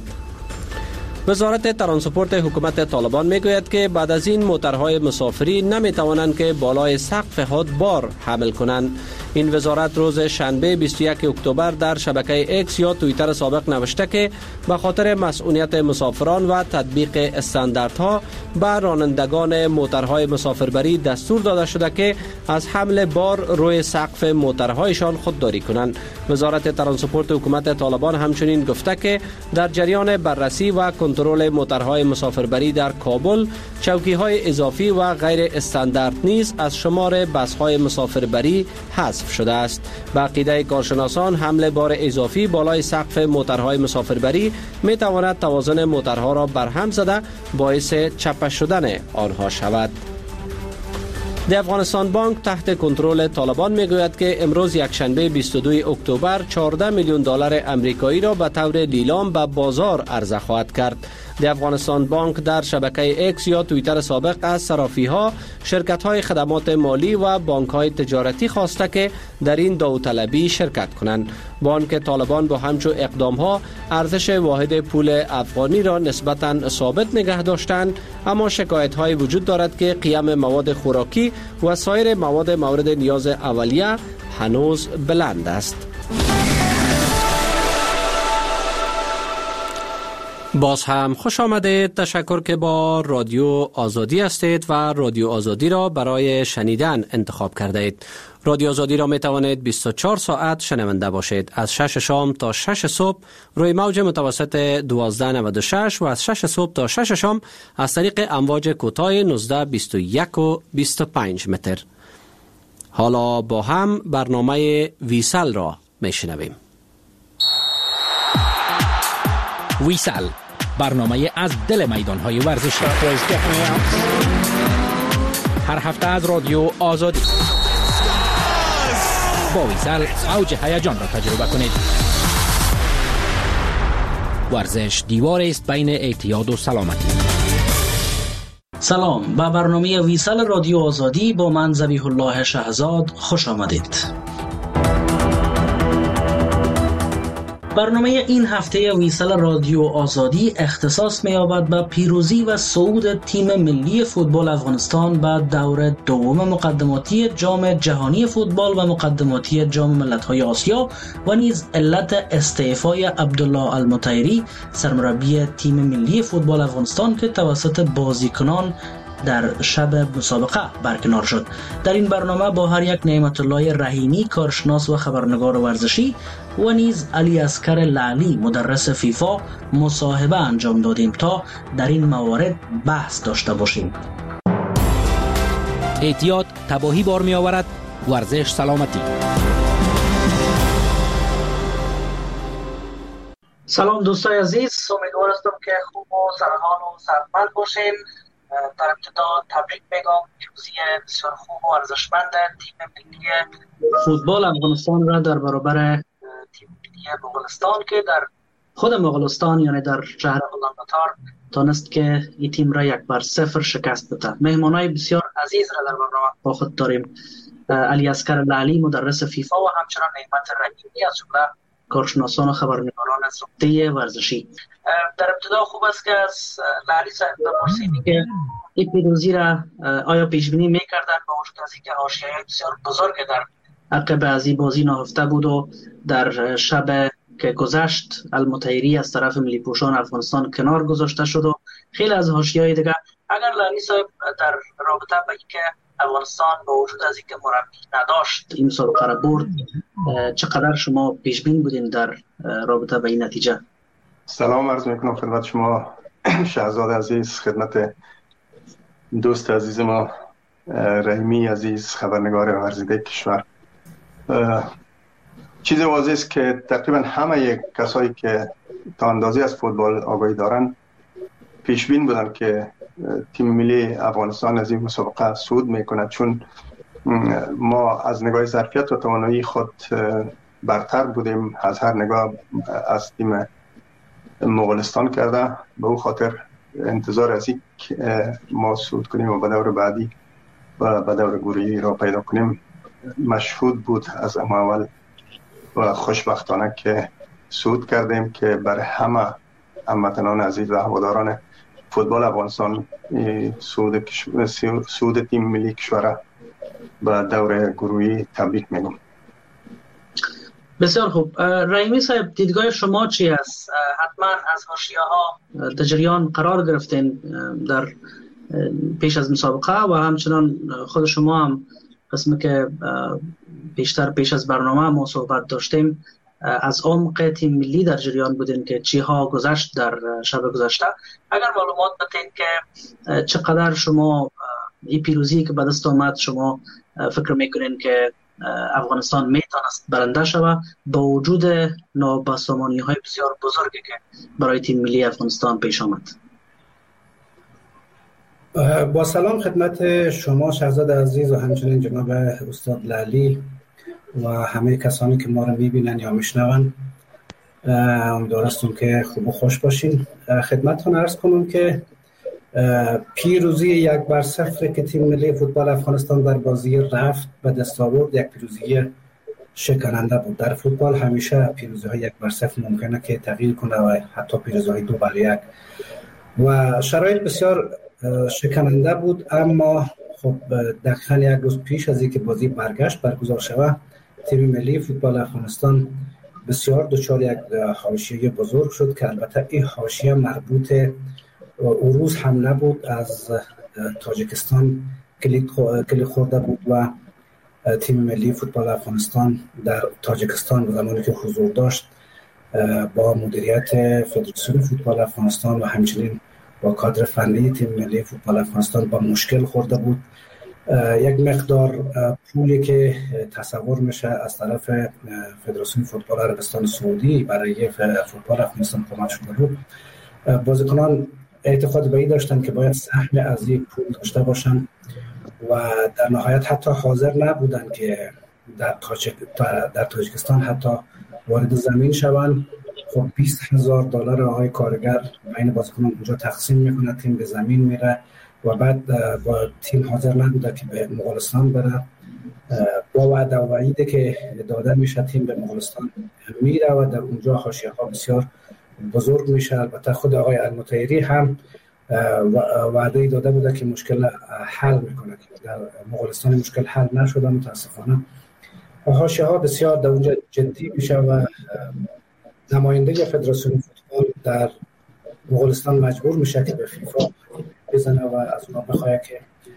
وزارت ترانسپورت حکومت طالبان میگوید که بعد از این موترهای مسافری نمیتوانند که بالای سقف حد بار حمل کنند. این وزارت روز شنبه بیست و یک اکتبر در شبکه اکس یا توییتر سابق نوشته که به خاطر مسئولیت مسافران و تطبیق استانداردها به رانندگان موترهای مسافربری دستور داده شده که از حمل بار روی سقف موترهایشان خودداری کنند. وزارت ترانسپورت حکومت طالبان همچنین گفته که در جریان بررسی و کنترل موترهای مسافربری در کابل چوکی‌های اضافی و غیر استاندارد نیز از شمار بس‌های مسافربری حذف شده است. به عقیده کارشناسان حمل بار اضافی بالای سقف موترهای مسافربری می تواند توازن موترها را برهم زده باعث چپه شدن آنها شود. د افغانستان بانک تحت کنترل طالبان میگوید که امروز یکشنبه بیست و دو اکتبر چهارده میلیون دلار امریکایی را به طور لیلام به بازار عرضه خواهد کرد. د افغانستان بانک در شبکه اکس یا توییتر سابق از صرافی‌ها، شرکت‌های خدمات مالی و بانک‌های تجارتی خواسته که در این داوطلبی شرکت کنند. بانک طالبان با همچون اقدام‌ها ارزش واحد پول افغانی را نسبتاً ثابت نگه داشتند، اما شکایت‌های وجود دارد که قیمت مواد خوراکی و سایر مواد مورد نیاز اولیه هنوز بلند است. باز هم خوش آمدید. تشکر که با رادیو آزادی هستید و رادیو آزادی را برای شنیدن انتخاب کرده اید. رادیو آزادی را می توانید بیست و چهار ساعت شنونده باشید. از شش شام تا شش صبح روی موج متوسط دوازده نود و شش و از شش صبح تا شش شام از طریق امواج کوتاه نوزده بیست و یک و بیست و پنج متر. حالا با هم برنامه ویسل را می شنویم. ویسل، برنامه از دل میدان‌های ورزشی. هر هفته از رادیو آزادی. با ویسل اوج هیجان را تجربه کنید. ورزش دیوار است بین اعتیاد و سلامتی. سلام، به برنامه ویسل رادیو آزادی با من ذبیح الله شهزاد خوش آمدید. برنامه این هفته ویسل رادیو آزادی اختصاص می‌یابد به پیروزی و صعود تیم ملی فوتبال افغانستان به دور دوم مقدماتی جام جهانی فوتبال و مقدماتی جام ملت‌های آسیا و نیز علت استعفای عبدالله المطیری سرمربی تیم ملی فوتبال افغانستان که توسط بازیکنان در شب مسابقه برکنار شد. در این برنامه با هر یک نعمت الله رحیمی کارشناس و خبرنگار ورزشی و نیز علی اصغر لعلی مدرس فیفا مصاحبه انجام دادیم تا در این موارد بحث داشته باشیم. اعتیاد تباهی بار می آورد، ورزش سلامتی. سلام دوستای عزیز، امیدوار هستم که خوب و سرحال و صحتمند باشین. در ابتدا تبریک میگم پیروزی بسیار خوب و ارزشمند تیم ملی فوتبال افغانستان را در برابر تیم ملی مغولستان که در خود مغولستان یعنی در شهر اولانباتار تانست که این تیم را یک بر صفر شکست بده. مهمانای بسیار عزیز را در برنامه با خود داریم. علی اصغر لعلی مدرس فیفا و همچنان نعمت رحیمی از جمله کارشناسان و خبرنگاران از رابطه ورزشی. در ابتدا خوب است که از لعلی صاحب بپرسیم که این پیروزی را آیا پیش بینی می‌کردن با وجود از اینکه حاشیه‌های بسیار بزرگ در عقب از این بازی نهفته بود و در شب که گذشت المطهری از طرف ملی پوشان افغانستان کنار گذاشته شد و خیلی از حاشیه‌های دیگه، اگر لعلی صاحب در رابطه با اینکه افغانستان با وجود از اینکه مربی نداشت این مسابقه را برد، چقدر شما پیش بین بودین در رابطه با این نتیجه؟ سلام عرض میکنم خدمت شما شهزاد عزیز، خدمت دوست عزیز ما رحیمی عزیز خبرنگار ورزیده کشور. چیز واضح است که تقریبا همه کسایی که تا اندازی از فوتبال آگاهی دارن پیش بین بودن که تیم ملی افغانستان از این مسابقه صعود میکنه، چون ما از نگاه ظرفیت و توانایی خود برتر بودیم از هر نگاه از تیم مغولستان کرده. به او خاطر انتظار از این ما صعود کنیم و به دور بعدی و به دور گروهی را پیدا کنیم مشهود بود از اول و خوشبختانه که صعود کردیم که برای همه هموطنان عزیز و هواداران فوتبال افغانستان صعود صعود تیم ملی کشور به دور گروهی تبریک میگم. بسیار خوب. رحیمی صاحب، دیدگاه شما چی است؟ حتما از حاشیه‌ها در جریان قرار گرفتین در پیش از مسابقه و همچنان خود شما هم قسمی که بیشتر پیش از برنامه ما صحبت داشتیم از عمق تیم ملی در جریان بودین که چی ها گذشت در شب گذشته. اگر معلومات بدین که چقدر شما این پیروزی که به دست آمد شما فکر میکنین که افغانستان میتونست برنده شود با وجود نابسامانی های بسیار بزرگی که برای تیم ملی افغانستان پیش آمد؟ با سلام خدمت شما شهزاد عزیز و همچنین جناب استاد لعلی و همه کسانی که ما رو میبینن یا میشنون. امیدوار هستم که خوب و خوش باشین. خدمتتون عرض کنم که پیروزی یک بر صفر که تیم ملی فوتبال افغانستان در بازی رفت به دست آورد یک پیروزی شکننده بود. در فوتبال همیشه پیروزی های یک بر صفر ممکنه که تغییر کنه و حتی پیروزی های دو بر یک و شرایط بسیار شکننده بود. اما خب دقیقاً یک روز پیش از اینکه بازی برگشت برگزار شود تیم ملی فوتبال افغانستان بسیار دچار یک حاشیه بزرگ شد که البته این حاشیه مربوط او روز هم نبود، از تاجیکستان کلید خورده بود و تیم ملی فوتبال افغانستان در تاجیکستان زمانی که حضور داشت با مدیریت فدراسیون فوتبال افغانستان و همچنین با کادر فنی تیم ملی فوتبال افغانستان با مشکل خورده بود. یک مقدار پولی که تصور میشه از طرف فدراسیون فوتبال عربستان سعودی برای فوتبال افغانستان کمک شده بود. بازیکنان اعتقاد به این داشتن که باید سهم از این پول داشته باشن و در نهایت حتی حاضر نبودن که در تاجیک در تاجیکستان حتی وارد زمین شوند. خب بیست هزار دلار آقای کارگر بین بازیکنان اونجا تقسیم میکنه، تیم به زمین میره و بعد با تیم حاضر نبوده که به مغولستان بره. با وعده و وعیده که داده میشه تیم به مغولستان میره و در اونجا حاشیه ها بسیار بزرگ میشه. البته خود آقای المطهری هم وعده داده بوده که مشکل حل میکنه که در مغولستان مشکل حل نشده. متاسفانه حاشیه ها بسیار در اونجا جدی میشه و نماینده فدراسیون فوتبال در مغولستان مجبور میشه که به فیفا بزنه و از اونها بخواه که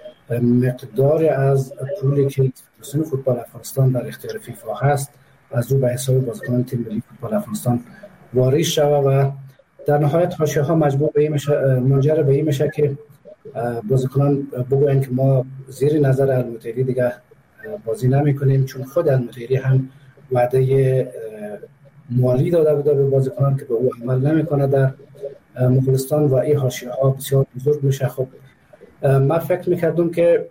مقدار از پولی که فدراسیون فوتبال افغانستان در اختیار فیفا هست از او به حساب بازیکنان تیم ملی فوتبال افغانستان واریز شود و در نهایت حاشیه ها مجبور به این میشه منجر به این میشه که بازیکنان بگوین که ما زیر نظر المطهری دیگه بازی نمیکنیم، چون خود المطهری هم وعده مالی داده بوده به بازیکنان که به او عمل نمیکنه در مغولستان و این حاشیه ها بسیار بزرگ میشه. خب من فکر میکردم که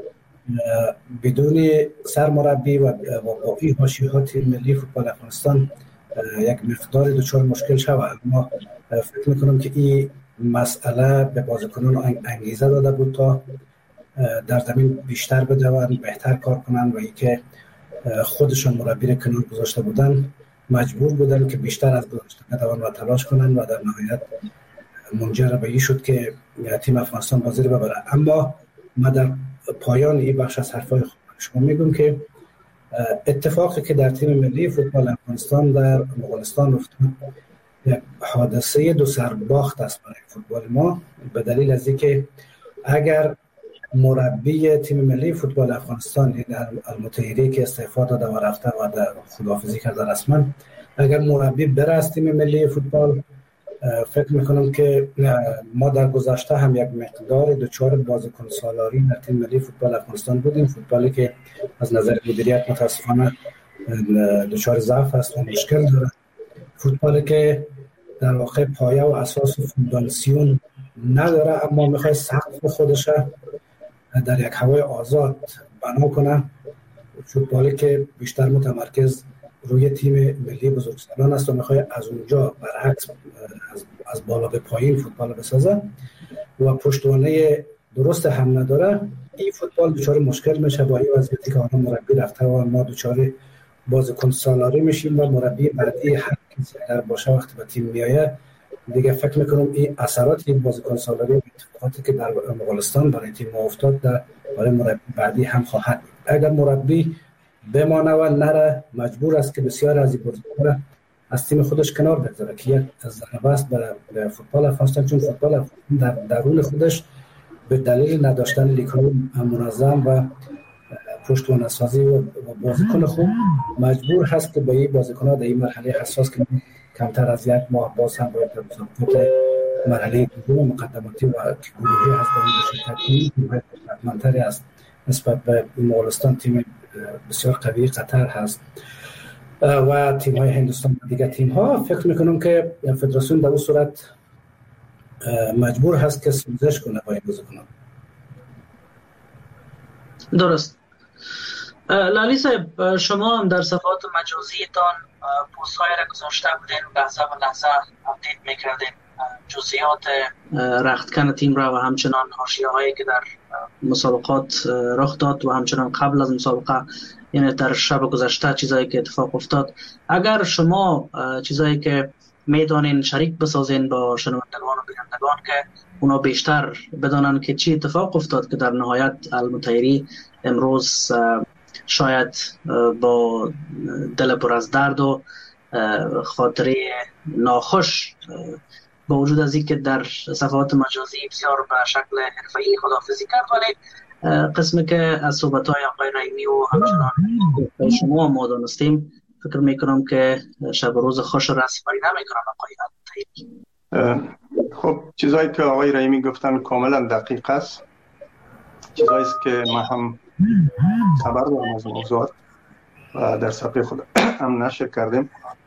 بدون سرمربی و با این حاشیه ها تیم ملی فوتبال افغانستان یک مقدار دچار مشکل شود، اما فکر میکنم که این مسئله به بازیکنان انگیزه داده بود تا در زمین بیشتر بدوند، بهتر کار کنند و اینکه خودشون مربی را کنار گذاشته بودن مجبور بودن که بیشتر از گذاشته بدوند و تلاش کنند و در نهایت منجر به این شد که تیم افغانستان بازی رو ببره. اما ما در پایان این بخش از حرفای شما میگم که اتفاقی که در تیم ملی فوتبال افغانستان در مغولستان افتاد یک حادثه دو سرباخت است برای فوتبال ما، به دلیل از اینکه اگر مربی تیم ملی فوتبال افغانستان المطهری که استعفا داده و رفته و در خداحافظی کرده رسما، اگر مربی بره از تیم ملی فوتبال، فکر میکنم که ما در گذشته هم یک مقدار دچار بازیکن سالاری در تیم ملی فوتبال افغانستان بودیم. فوتبالی که از نظر مدیریت متاسفانه دچار ضعف است و مشکل داره. فوتبالی که در واقع پایه و اساس و فونداسیون نداره، اما میخواد سقف خودش در یک هوای آزاد بنا کنه. فوتبالی که بیشتر متمرکز روی تیم ملی بزرگسالان است و میخواد از اونجا برعکس از, از بالا به پایین فوتبال بسازه و پشتوانه درست هم نداره. این فوتبال دچار مشکل میشه با این وضعیتی که آنها مربی رفته و ما دچار بازیکن سالاری میشیم و مربی بعدی هر کسی اگر باشه وقتی به تیم میایه دیگه فکر میکنم این اثرات این بازیکن سالاری و اتفاقاتی که در مغولستان برای تیم ما افتاد در برای مربی بعدی هم خواهد بود. اگر مربی بمانه و نره مجبور است که بسیار از این بازیکن از تیم خودش کنار بگذاره که یک ضربه است برای فوتبال افغانستان، چون فوتبال افغانستان در درون خودش به دلیل نداشتن لیگ‌های منظم و پشتوانه سازی و بازیکن خوب مجبور هست که به این بازیکن‌ها در این مرحله حساس که کمتر از یک ماه باز هم باید در مسابقات مرحله دوم مقدماتی و گروهی هست به این شرکت کنید. منطقی است نسبت به مغولستان تیم بسیار قوی قطر هست و تیم‌های هندوستان و دیگر تیم‌ها. فکر می‌کنم که فدراسیون در اون صورت مجبور هست که سنجش کنه با این بازیکنان. درست. لالی صاحب، شما هم در صفحات مجازیتان پست‌های را گذاشته بودین، لحظه به لحظه اپدیت می‌کردین جزئیات رختکن تیم را و همچنان حاشیه‌هایی که در مسابقات رخ داد و همچنان قبل از مسابقه، یعنی در شب گذشته چیزایی که اتفاق افتاد. اگر شما چیزایی که میدانین شریک بسازین با شنوندگان و بینندگان که اونا بیشتر بدانن که چی اتفاق افتاد که در نهایت المطهری امروز شاید با دل پر از درد و خاطره ناخوش با وجود از این که در صفحات مجازی بسیار به شکل حرفه‌ای خداحافظی کرد، ولی قسمی که از صحبت‌های آقای رحیمی و همچنان شما ما دانستیم، فکر میکنم که شب روز خوش را سپری نمیکنم آقای المطهری. خب چیزایی که آقای رحیمی گفتن کاملا دقیق است. چیزایی است که ما هم خبر دارم از موضوعات و در صفحه خود هم نشر کردیم.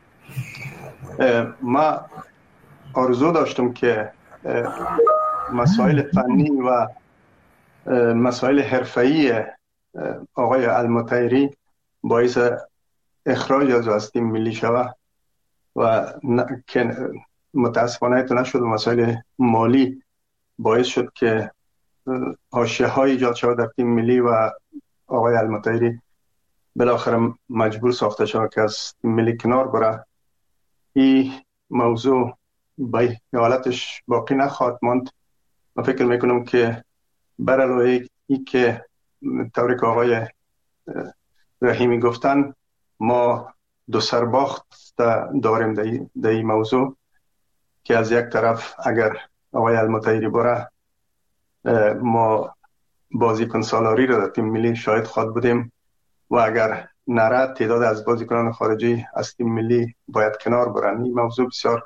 ما آرزو داشتم که مسائل فنی و مسائل حرفه‌ای آقای المطهری باعث اخراج از از تیم ملی شود و که متاسفانه تو نشد. مسائل مالی باعث شد که حاشیه‌های ایجاد شود در تیم ملی و آقای المطهری بالاخره مجبور ساخته شد که از تیم ملی کنار بره. این موضوع به حالتش باقی نخواهد ماند. من فکر میکنم که بر علاوه ای که طوری که آقای رحیمی گفتن ما دو سرباخت داریم در این موضوع که از یک طرف اگر آقای المطهری بره ما بازیکن سالاری را در تیم ملی شاهد خواهد بودیم و اگر نره تعداد از بازیکنان خارجی از تیم ملی باید کنار برن. این موضوع بسیار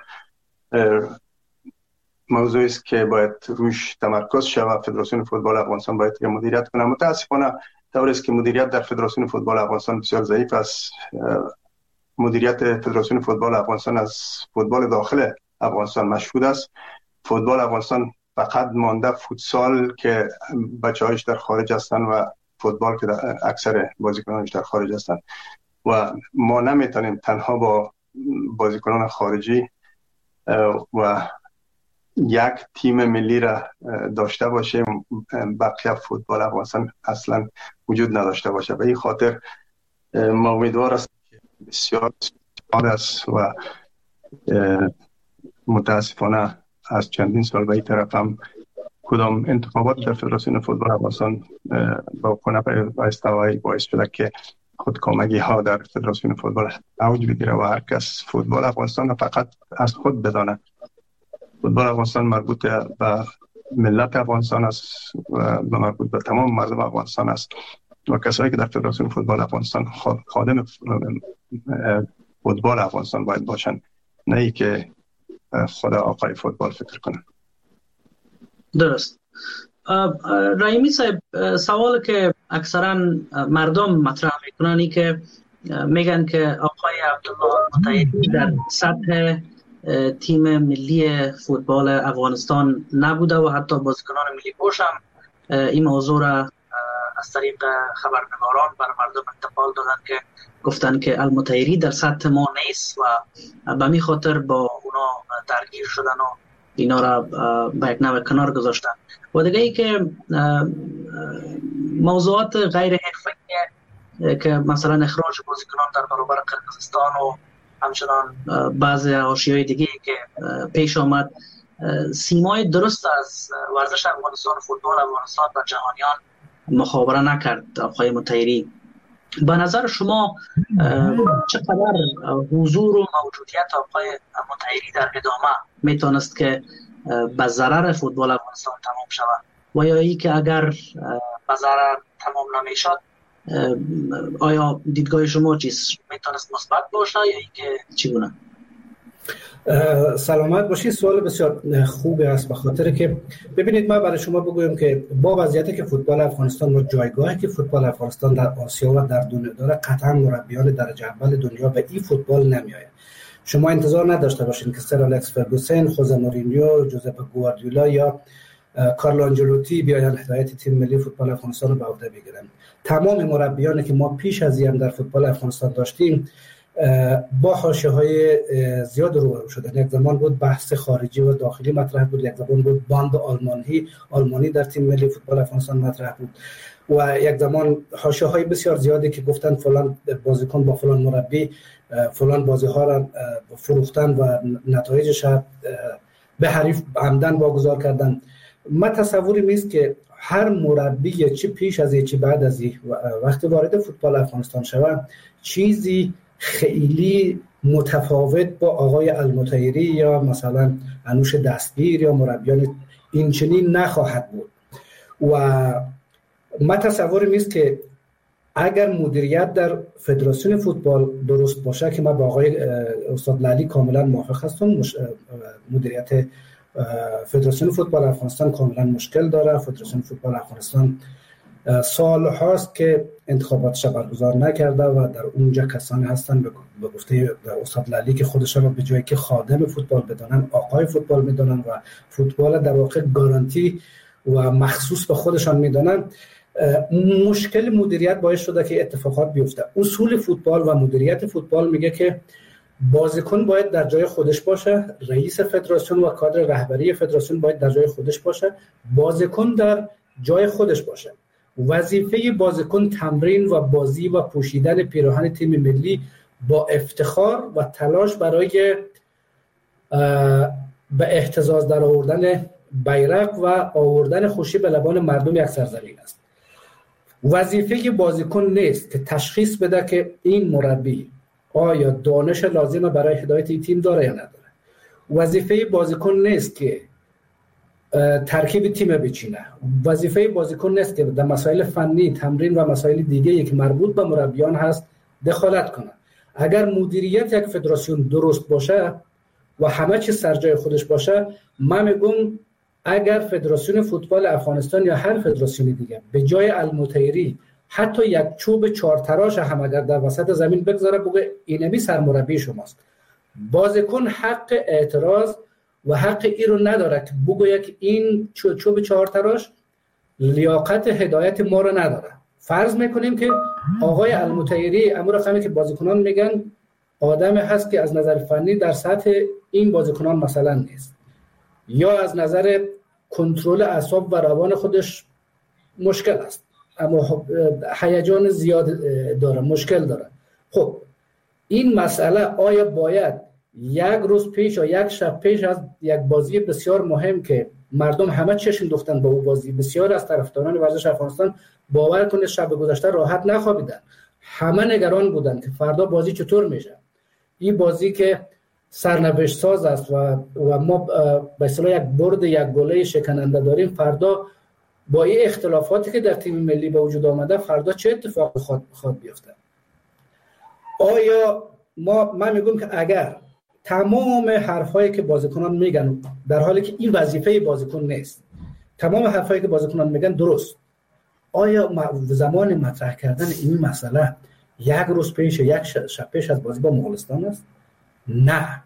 موضوعی است که باید روش تمرکز شود. فدراسیون فوتبال افغانستان باید که مدیریت کنه. متاسفانه طوری است که مدیریت در فدراسیون فوتبال افغانستان بسیار ضعیف است. مدیریت فدراسیون فوتبال افغانستان از فوتبال داخل افغانستان مشهود است. فوتبال افغانستان فقط مانده فوتسال که بچه‌هاش در خارج هستند و فوتبال که اکثر بازیکنانش در خارج هستند و ما نمیتونیم تنها با بازیکنان خارجی و یک تیم ملی را داشته باشیم، بقیه فوتبال افغانستان اصلا وجود نداشته باشه. به این خاطر ما امیدوار است که بسیار بسیار است و متاسفانه از چندین سال به این طرف هم کدام انتخابات در فدراسیون فوتبال افغانستان با کنه و استوایی باعث شده که خودکامگی ها در فدراسیون فوتبال اوج بگیره و هر کس فوتبال افغانستان فقط از خود بدانه. فوتبال افغانستان مربوط به ملت افغانستان است و مربوط به تمام مردم افغانستان است و کسایی که در فدراسیون فوتبال افغانستان خادم فوتبال افغانستان باید باشن، نه ای که خود آقای فوتبال فکر کنن. درست. رحیمی صاحب، سوال که اکثرا مردم مطرح میکنن ای که میگن که آقای عبدالله متحدی در سطح تیم ملی فوتبال افغانستان نبوده و حتی بازیکنان ملی پوش هم این موضوع را از طریق خبرنگاران بر مردم انتقال دادن که گفتن که المطهری در سطح ما نیست و به می خاطر با اونا درگیر شدن و اینا را به یک نوع کنار گذاشتن. و دیگه ای که موضوعات غیر حرفه‌ای که مثلا اخراج بازیکنان در برابر قرقیزستان و همچنان بعضی حاشیه‌های دیگه که پیش آمد، سیمای درست از ورزش افغانستان و فوتبال افغانستان و جهانیان مخابره نکرد آقای مطهری. به نظر شما چقدر حضور و موجودیت آقای مطهری در ادامه میتونست که به ضرر فوتبال افغانستان تمام شود و یا ای که اگر به ضرر تمام نمیشد، آیا دیدگاه شما چیست؟ میتونست مثبت باشه یا ای که چگونه؟ سلامت باشید. سوال بسیار خوبی است، به خاطر که ببینید ما برای شما بگویم که با وضعیتی که فوتبال افغانستان و جایگاهی که فوتبال افغانستان در آسیا و در دنیا داره، قطعا مربیان درجه اول دنیا به این فوتبال نمیآید. شما انتظار نداشته باشین که سر الکس فرگوسن، خوزه مورینیو، جوزپ گواردیولا یا کارلو آنجلوتی بیاین هدایت تیم ملی فوتبال افغانستان رو به عهده بگیرن. تمام مربیانی که ما پیش از این در فوتبال افغانستان داشتیم با حاشیه‌های زیاد روبرو شدن. یک زمان بود بحث خارجی و داخلی مطرح بود، یک زمان بود باند آلمانی آلمانی در تیم ملی فوتبال افغانستان مطرح بود و یک زمان حاشیه‌های بسیار زیادی که گفتن فلان بازیکن با فلان مربی فلان بازی‌ها را فروختن و نتایجش به حریف عمدن واگذار کردن. ما تصوری نیست که هر مربی چه پیش از چه بعد از وقتی وارد فوتبال افغانستان شود چیزی خیلی متفاوت با آقای المطهری یا مثلا انوش دستگیر یا مربیان این چنین نخواهد بود. و ما تصور نیست که اگر مدیریت در فدراسیون فوتبال درست باشه، که ما با آقای استاد لالی کاملا موافق هستم، مدیریت فدراسیون فوتبال افغانستان کاملا مشکل داره. فدراسیون فوتبال افغانستان سال هاست که انتخاباتش برگزار نکرده و در اونجا کسانی هستن به گفته استاد لالی که خودشان رو به جایی که خادم فوتبال بدانن آقای فوتبال میدانن و فوتبال در واقع گارانتی و مخصوص به خودشان میدانن. مشکل مدیریت باعث شده که اتفاقات بیفته. اصول فوتبال و مدیریت فوتبال میگه که بازیکن باید در جای خودش باشه، رئیس فدراسیون و کادر رهبری فدراسیون باید در جای خودش باشه، بازیکن در جای خودش باشه. وظیفه بازیکن تمرین و بازی و پوشیدن پیراهن تیم ملی با افتخار و تلاش برای به اهتزاز در آوردن بیرق و آوردن خوشی به لبان مردم یک سرزمین است. وظیفه بازیکن نیست که تشخیص بده که این مربی آیا دانش لازم برای هدایت این تیم داره یا نداره. وظیفه بازیکن نیست که ترکیب تیم بچینه. وظیفه بازیکن نیست که در مسائل فنی، تمرین و مسائل دیگه که مربوط به مربیان هست دخالت کنه. اگر مدیریت یک فدراسیون درست باشه و همه چیز سر جای خودش باشه، من میگم اگر فدراسیون فوتبال افغانستان یا هر فدراسیون دیگه به جای المطهری حتی یک چوب چهارتراش هم اگر در وسط زمین بگذاره بگه اینمی سرمربی شماست، بازیکن حق اعتراض و حق ای رو نداره که بگه که این چوب چهارتراش لیاقت هدایت ما رو نداره. فرض میکنیم که آقای المطهری امور رقمی که بازیکنان میگن آدم هست که از نظر فنی در سطح این بازیکنان مثلا نیست. یا از نظر کنترل اعصاب و روان خودش مشکل است، اما هیجان زیاد داره، مشکل داره. خب این مسئله آیا باید یک روز پیش یا یک شب پیش از یک بازی بسیار مهم که مردم همه چشم دوختن به اون بازی، بسیار از طرفداران ورزش افغانستان باور کنید شب گذشته راحت نخوابیدن، همه نگران بودن که فردا بازی چطور میشه. این بازی که سرنوشت ساز است و و ما به اصطلاح یک برد یک گله شکننده داریم، فردا با این اختلافاتی که در تیم ملی به وجود آمده فردا چه اتفاقی خواهد خواهد بیفته. آیا ما من میگم که اگر تمام حرفایی که بازیکنان میگن در حالی که این وظیفه بازیکن نیست، تمام حرفایی که بازیکنان میگن درست، آیا زمان مطرح کردن این مسئله یک روز پیش یک شب پیش از بازی با مغولستان است؟ نه.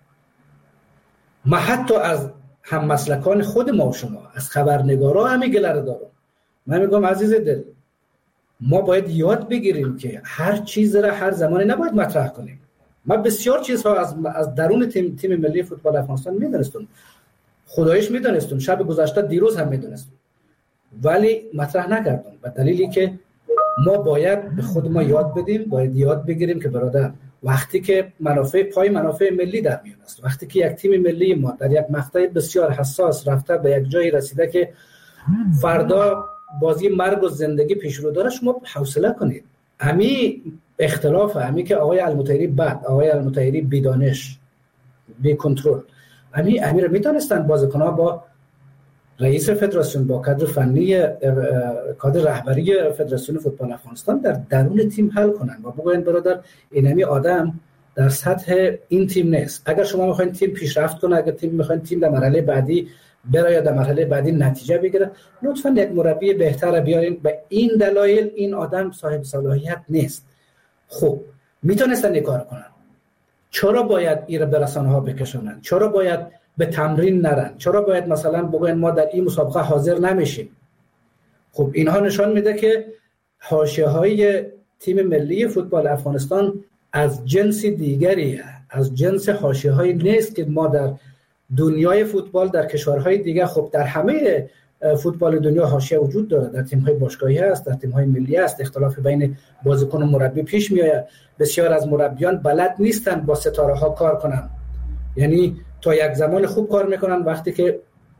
ما حتی از هم مسلکان خود ما و شما، از خبرنگارا همین گله دارم. من میگم عزیز دل، ما باید یاد بگیریم که هر چیز را هر زمانی نباید مطرح کنیم. ما بسیار چیزها از از درون تیم تیم ملی فوتبال افغانستان میدونستم، خدایش میدونستم، شب گذشته دیروز هم میدونستم، ولی مطرح نکردم به دلیلی که ما باید به خود ما یاد بدیم، باید یاد بگیریم که برادر وقتی که منافع پای منافع ملی در میون است، وقتی که یک تیم ملی ما در یک مقطع بسیار حساس رفته به یک جایی رسیده که فردا بازی مرگ و زندگی پیش رو داره، شما حوصله کنید. امی اختلاف امی که آقای المطیری بد، آقای المطیری بیدانش، بی کنترل، امی امی رو میتونستن بازیکن‌ها با رئیس فدراسیون، با کادر فنی، کادر رهبری فدراسیون فوتبال افغانستان در درون تیم حل کنن و بگوین برادر اینمی آدم در سطح این تیم نیست. اگر شما میخواین تیم پیشرفت کنه، اگر تیم میخواین تیم در مرحله بعدی برای در مرحله بعدی نتیجه بگیره، لطفاً یک مربی بهتر بیارین. به این دلایل این آدم صاحب صلاحیت نیست. خب میتونستن این کار کنن، چرا باید این به رسانه ها بکشونن؟ چرا باید به تمرین نرن؟ چرا باید مثلا بگوین ما در این مسابقه حاضر نمیشیم؟ خب اینها نشان میده که حاشیه‌های تیم ملی فوتبال افغانستان از جنس دیگریه، از جنس حاشیه‌های نیست که ما در دنیای فوتبال در کشورهای دیگه، خب در همه فوتبال دنیا حاشیه وجود داره، در تیم‌های باشگاهی هست، در تیم‌های ملی هست، اختلاف بین بازیکن و مربی پیش میاد. بسیار از مربیان بلد نیستن با ستاره ها کار کنن، یعنی تا یک زمان خوب کار میکنن، وقتی که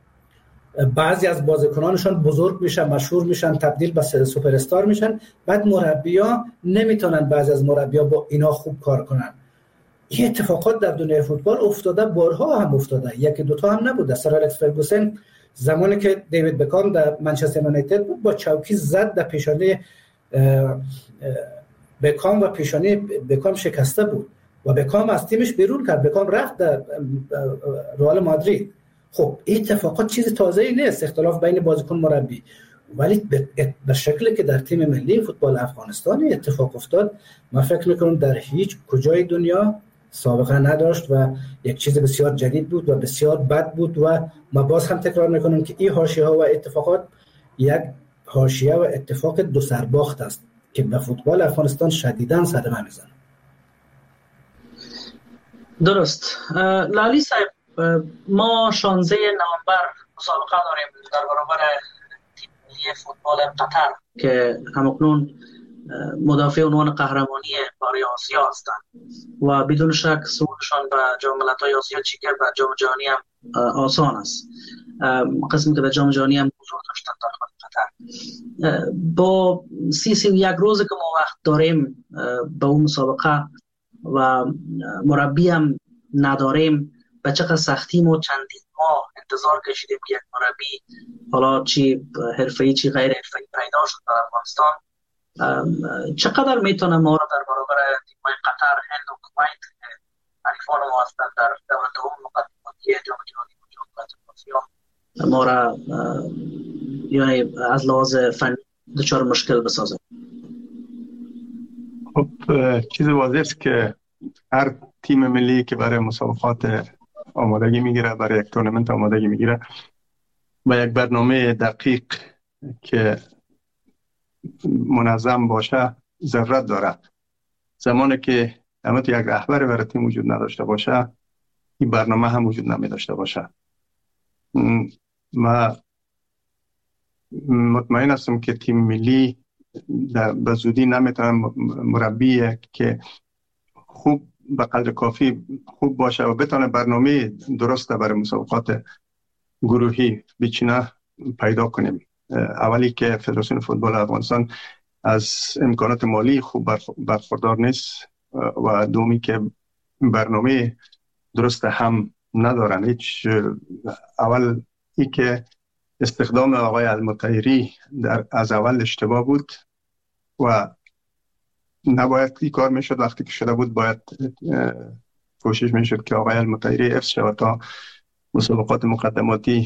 بعضی از بازیکنانشون بزرگ میشن، مشهور میشن، تبدیل به سوپر استار میشن، بعد مربی‌ها نمیتونن، بعضی از مربی‌ها با اینا خوب کار کنن. این اتفاقات در دنیای فوتبال افتاده، بارها هم افتاده، یکی دوتا هم نبوده. سر الکس فرگوسن زمانی که دیوید بکام در منچستر یونایتد بود، با چوکی زد در پیشانی بکام و پیشانی بکام شکسته بود و بکام از تیمش بیرون کرد. بکام رفت در رئال مادرید. خب این اتفاقات چیز تازه‌ای نیست، اختلاف بین بازیکن مربی، ولی به شکلی که در تیم ملی فوتبال افغانستان اتفاق افتاد، من فکر میکنم در هیچ کجای دنیا سابقه نداشت و یک چیز بسیار جدید بود و بسیار بد بود. و ما باز هم تکرار میکنم که این حاشیه‌ها و اتفاقات یک حاشیه و اتفاق دو سرباخت است که به فوتبال افغانستان شدیداً صدمه میزنه. درست. لالی صاحب، ما شانزده نوامبر مسابقه داریم در برابر تیم ملی فوتبال قطر که همکنون مدافع عنوان قهرمانی برای آسیا هستند و بدون شک صعودشان به جام ملت‌های آسیا چیکر و جام جهانی هم آسان است. قسمی که در جام جهانی هم حضور داشتن در قطر. با سی سی و یک روزی که ما وقت داریم به اون مسابقه و مربی هم نداریم، به چقدر سختی ما چندین ماه انتظار کشیدیم که یک مربی، حالا چی حرفه‌ای چی غیر حرفه‌ای، پیدا شد در افغانستان. چقدر میتونه ما را در برابر تیم‌های قطر، هند و کویت که حریفان ما هستند در دور دوم مقدماتی جام جهانی و جام ملت‌های آسیا، ما را یعنی از لحاظ فنی دچار مشکل بسازه؟ خب چیز واضح است که هر تیم ملی که برای مسابقات آمادگی میگیره، برای یک تورنمنت آمادگی میگیره و یک برنامه دقیق که منظم باشه ضرورت داره. زمانی که همت یک رهبر برای تیم وجود نداشته باشه، این برنامه هم وجود نمی داشته باشه. ما مطمئن هستم که تیم ملی به زودی نمیتونه مربی که خوب به قدر کافی خوب باشه و بتونه برنامه درست برای مسابقات گروهی بچینه پیدا کنیم. اولی که فدراسیون فوتبال افغانستان از امکانات مالی خوب برخوردار نیست و دومی که برنامه درست هم ندارن. هیچ اول ای که استخدام آقای المطیری در از اول اشتباه بود و نباید این کار میشد. وقتی که شده بود باید کوشش میشد که آقای المطیری حفظ شود تا مسابقات مقدماتی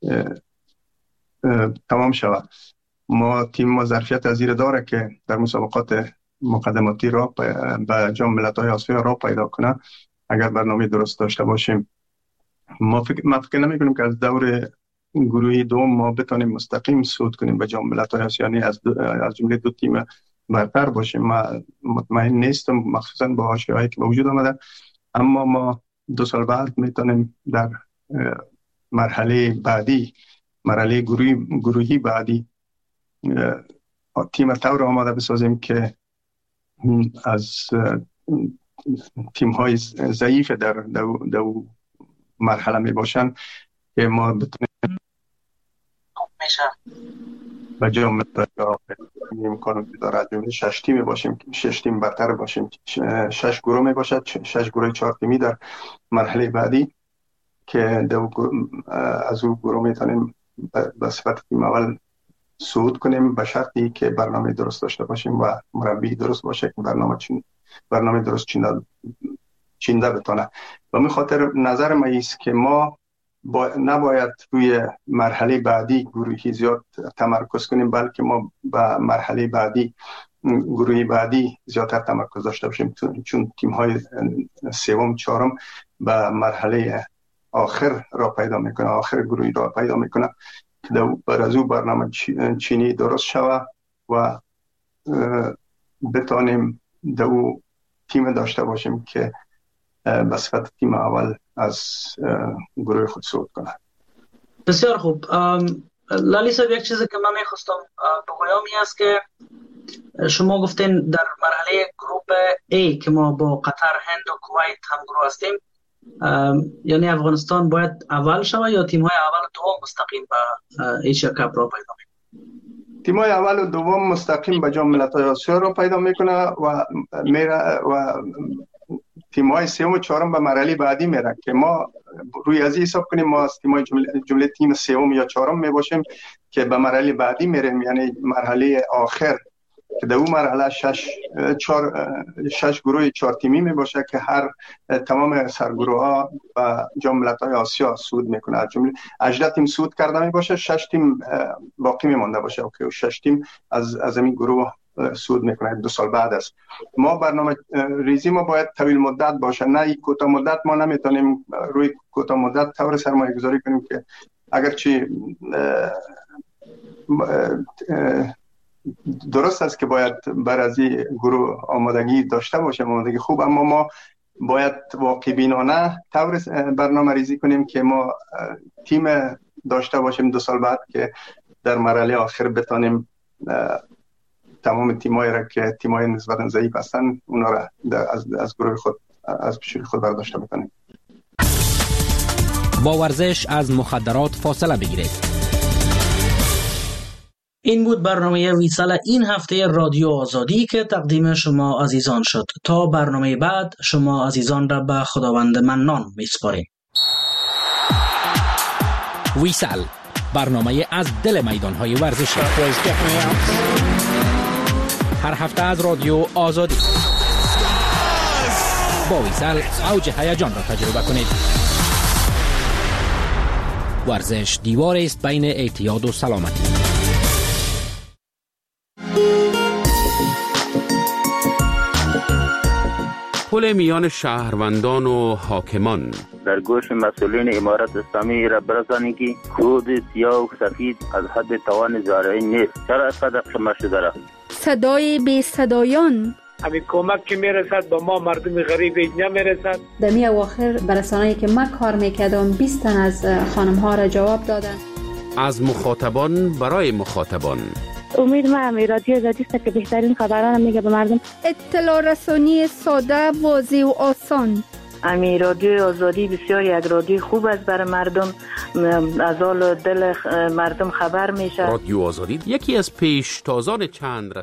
تمام شود. ما تیم ما ظرفیت از این داره که در مسابقات مقدماتی را به جام ملت‌های آسیا را پیدا کنه اگر برنامه درست داشته باشیم. ما فکر ما فکر نمی‌کنیم که از دور گروهی دوم ما بتونیم مستقیم صعود کنیم به جام ملت‌های آسیا، یعنی از از جمله دو تیم برتر باشیم. ما مطمئن نیستم، مخصوصا با حاشیه‌هایی که به وجود آمده، اما ما دو سال بعد میتونیم در مرحله بعدی، مرحله گروهی گروهی بعدی تیم طور آماده بسازیم که از تیم های ضعیف در دو مرحله می باشن که ما بتونیم به جام ملت‌های امکان داره جمله شش تیمی باشیم، شش تیم برتر باشیم، شش گروه می باشد، شش گروه چهار تیمی در مرحله بعدی که دو از اون گروه میتونیم به صفت تیم اول صعود کنیم، به شرطی که برنامه درست داشته باشیم و مربی درست باشه که برنامه چین برنامه درست چینده چینده بتونه. و می خاطر نظر ما است که ما با نباید روی مرحله بعدی گروهی زیاد تمرکز کنیم، بلکه ما به مرحله بعدی گروهی بعدی زیادتر تمرکز داشته باشیم، چون تیم های سوم چهارم به مرحله آخر را پیدا میکنه، آخر گروهی را پیدا میکنه که بر از او برنامه چینی درست شود و بتانیم دو تیم داشته باشیم که به صفت تیم اول از گروه خود صعود کنه. بسیار خوب. لالی صاحب، یک چیزی که من میخواستم بگویم این است که شما گفتین در مرحله گروپ A که ما با قطر، هند و کویت هم گروه هستیم، یعنی افغانستان باید اول شود یا تیم های اول و دوم مستقیم به ایشیا کپ را پیدا میکنه؟ تیم های اول و دوم مستقیم به جام ملت‌های آسیا را پیدا میکنه و میره و تیم های سوم و چهارم به مرحله بعدی میره که ما روی از حساب کنیم ما از تیم های جمله, جمله تیم سوم یا چهارم می باشیم که به مرحله بعدی میریم، یعنی مرحله آخر که در اون مرحله شش چهار شش گروه چهار تیمی می باشه که هر تمام سرگروه ها به جام ملت‌های آسیا صعود میکنه. از جمله هجده تیم صعود کرده می باشه، شش تیم باقی میمونده باشه که شش تیم از از این گروه صعود میکنه. دو سال بعد است. ما برنامه ریزی ما باید طویل مدت باشه، نه کوتاه مدت. ما نمیتونیم روی کوتاه مدت طور سرمایه گذاری کنیم که اگرچه درست است که باید بر از این گروه آمادگی داشته باشیم، آمادگی خوب، اما ما باید واقع بینانه طور برنامه ریزی کنیم که ما تیم داشته باشیم دو سال بعد که در مرحله آخر بتانیم تمام تیمایی را که تیمای نسبتا ضعیف هستن اونا را از از گروه خود از پیش خود برداشته بکنیم. با ورزش از مخدرات فاصله بگیرید. این بود برنامه ویسال این هفته رادیو آزادی که تقدیم شما عزیزان شد. تا برنامه بعد شما عزیزان را به خداوند منان میسپاریم. ویسال، برنامه از دل میدان‌های ورزشی. هر هفته از رادیو آزادی. با ویسال اوج هیجان را تجربه کنید. ورزش دیوار است بین اعتیاد و سلامتی. پل میان شهروندان و حاکمان. در گوش مسئولین امارت اسلامی را برسانید که کود سیاه و سفید از حد توان زارعین نیست. چرا اینقدر شمار شده را؟ صدای بی صدایان، همین کمک که میرسد به ما مردم غریب نمیرسد. در می اواخر برسانه‌ای که من کار میکردم بیست تن از خانم ها را جواب دادن. از مخاطبان برای مخاطبان. امید ما همی رادیو آزادی است که بهترین خبران میگه به مردم. اطلاع رسانی ساده، واضح و آسان. امی رادیو آزادی بسیار یک رادیو خوب است برای مردم، از حال دل مردم خبر میشه. رادیو آزادی یکی از پیشتازان چند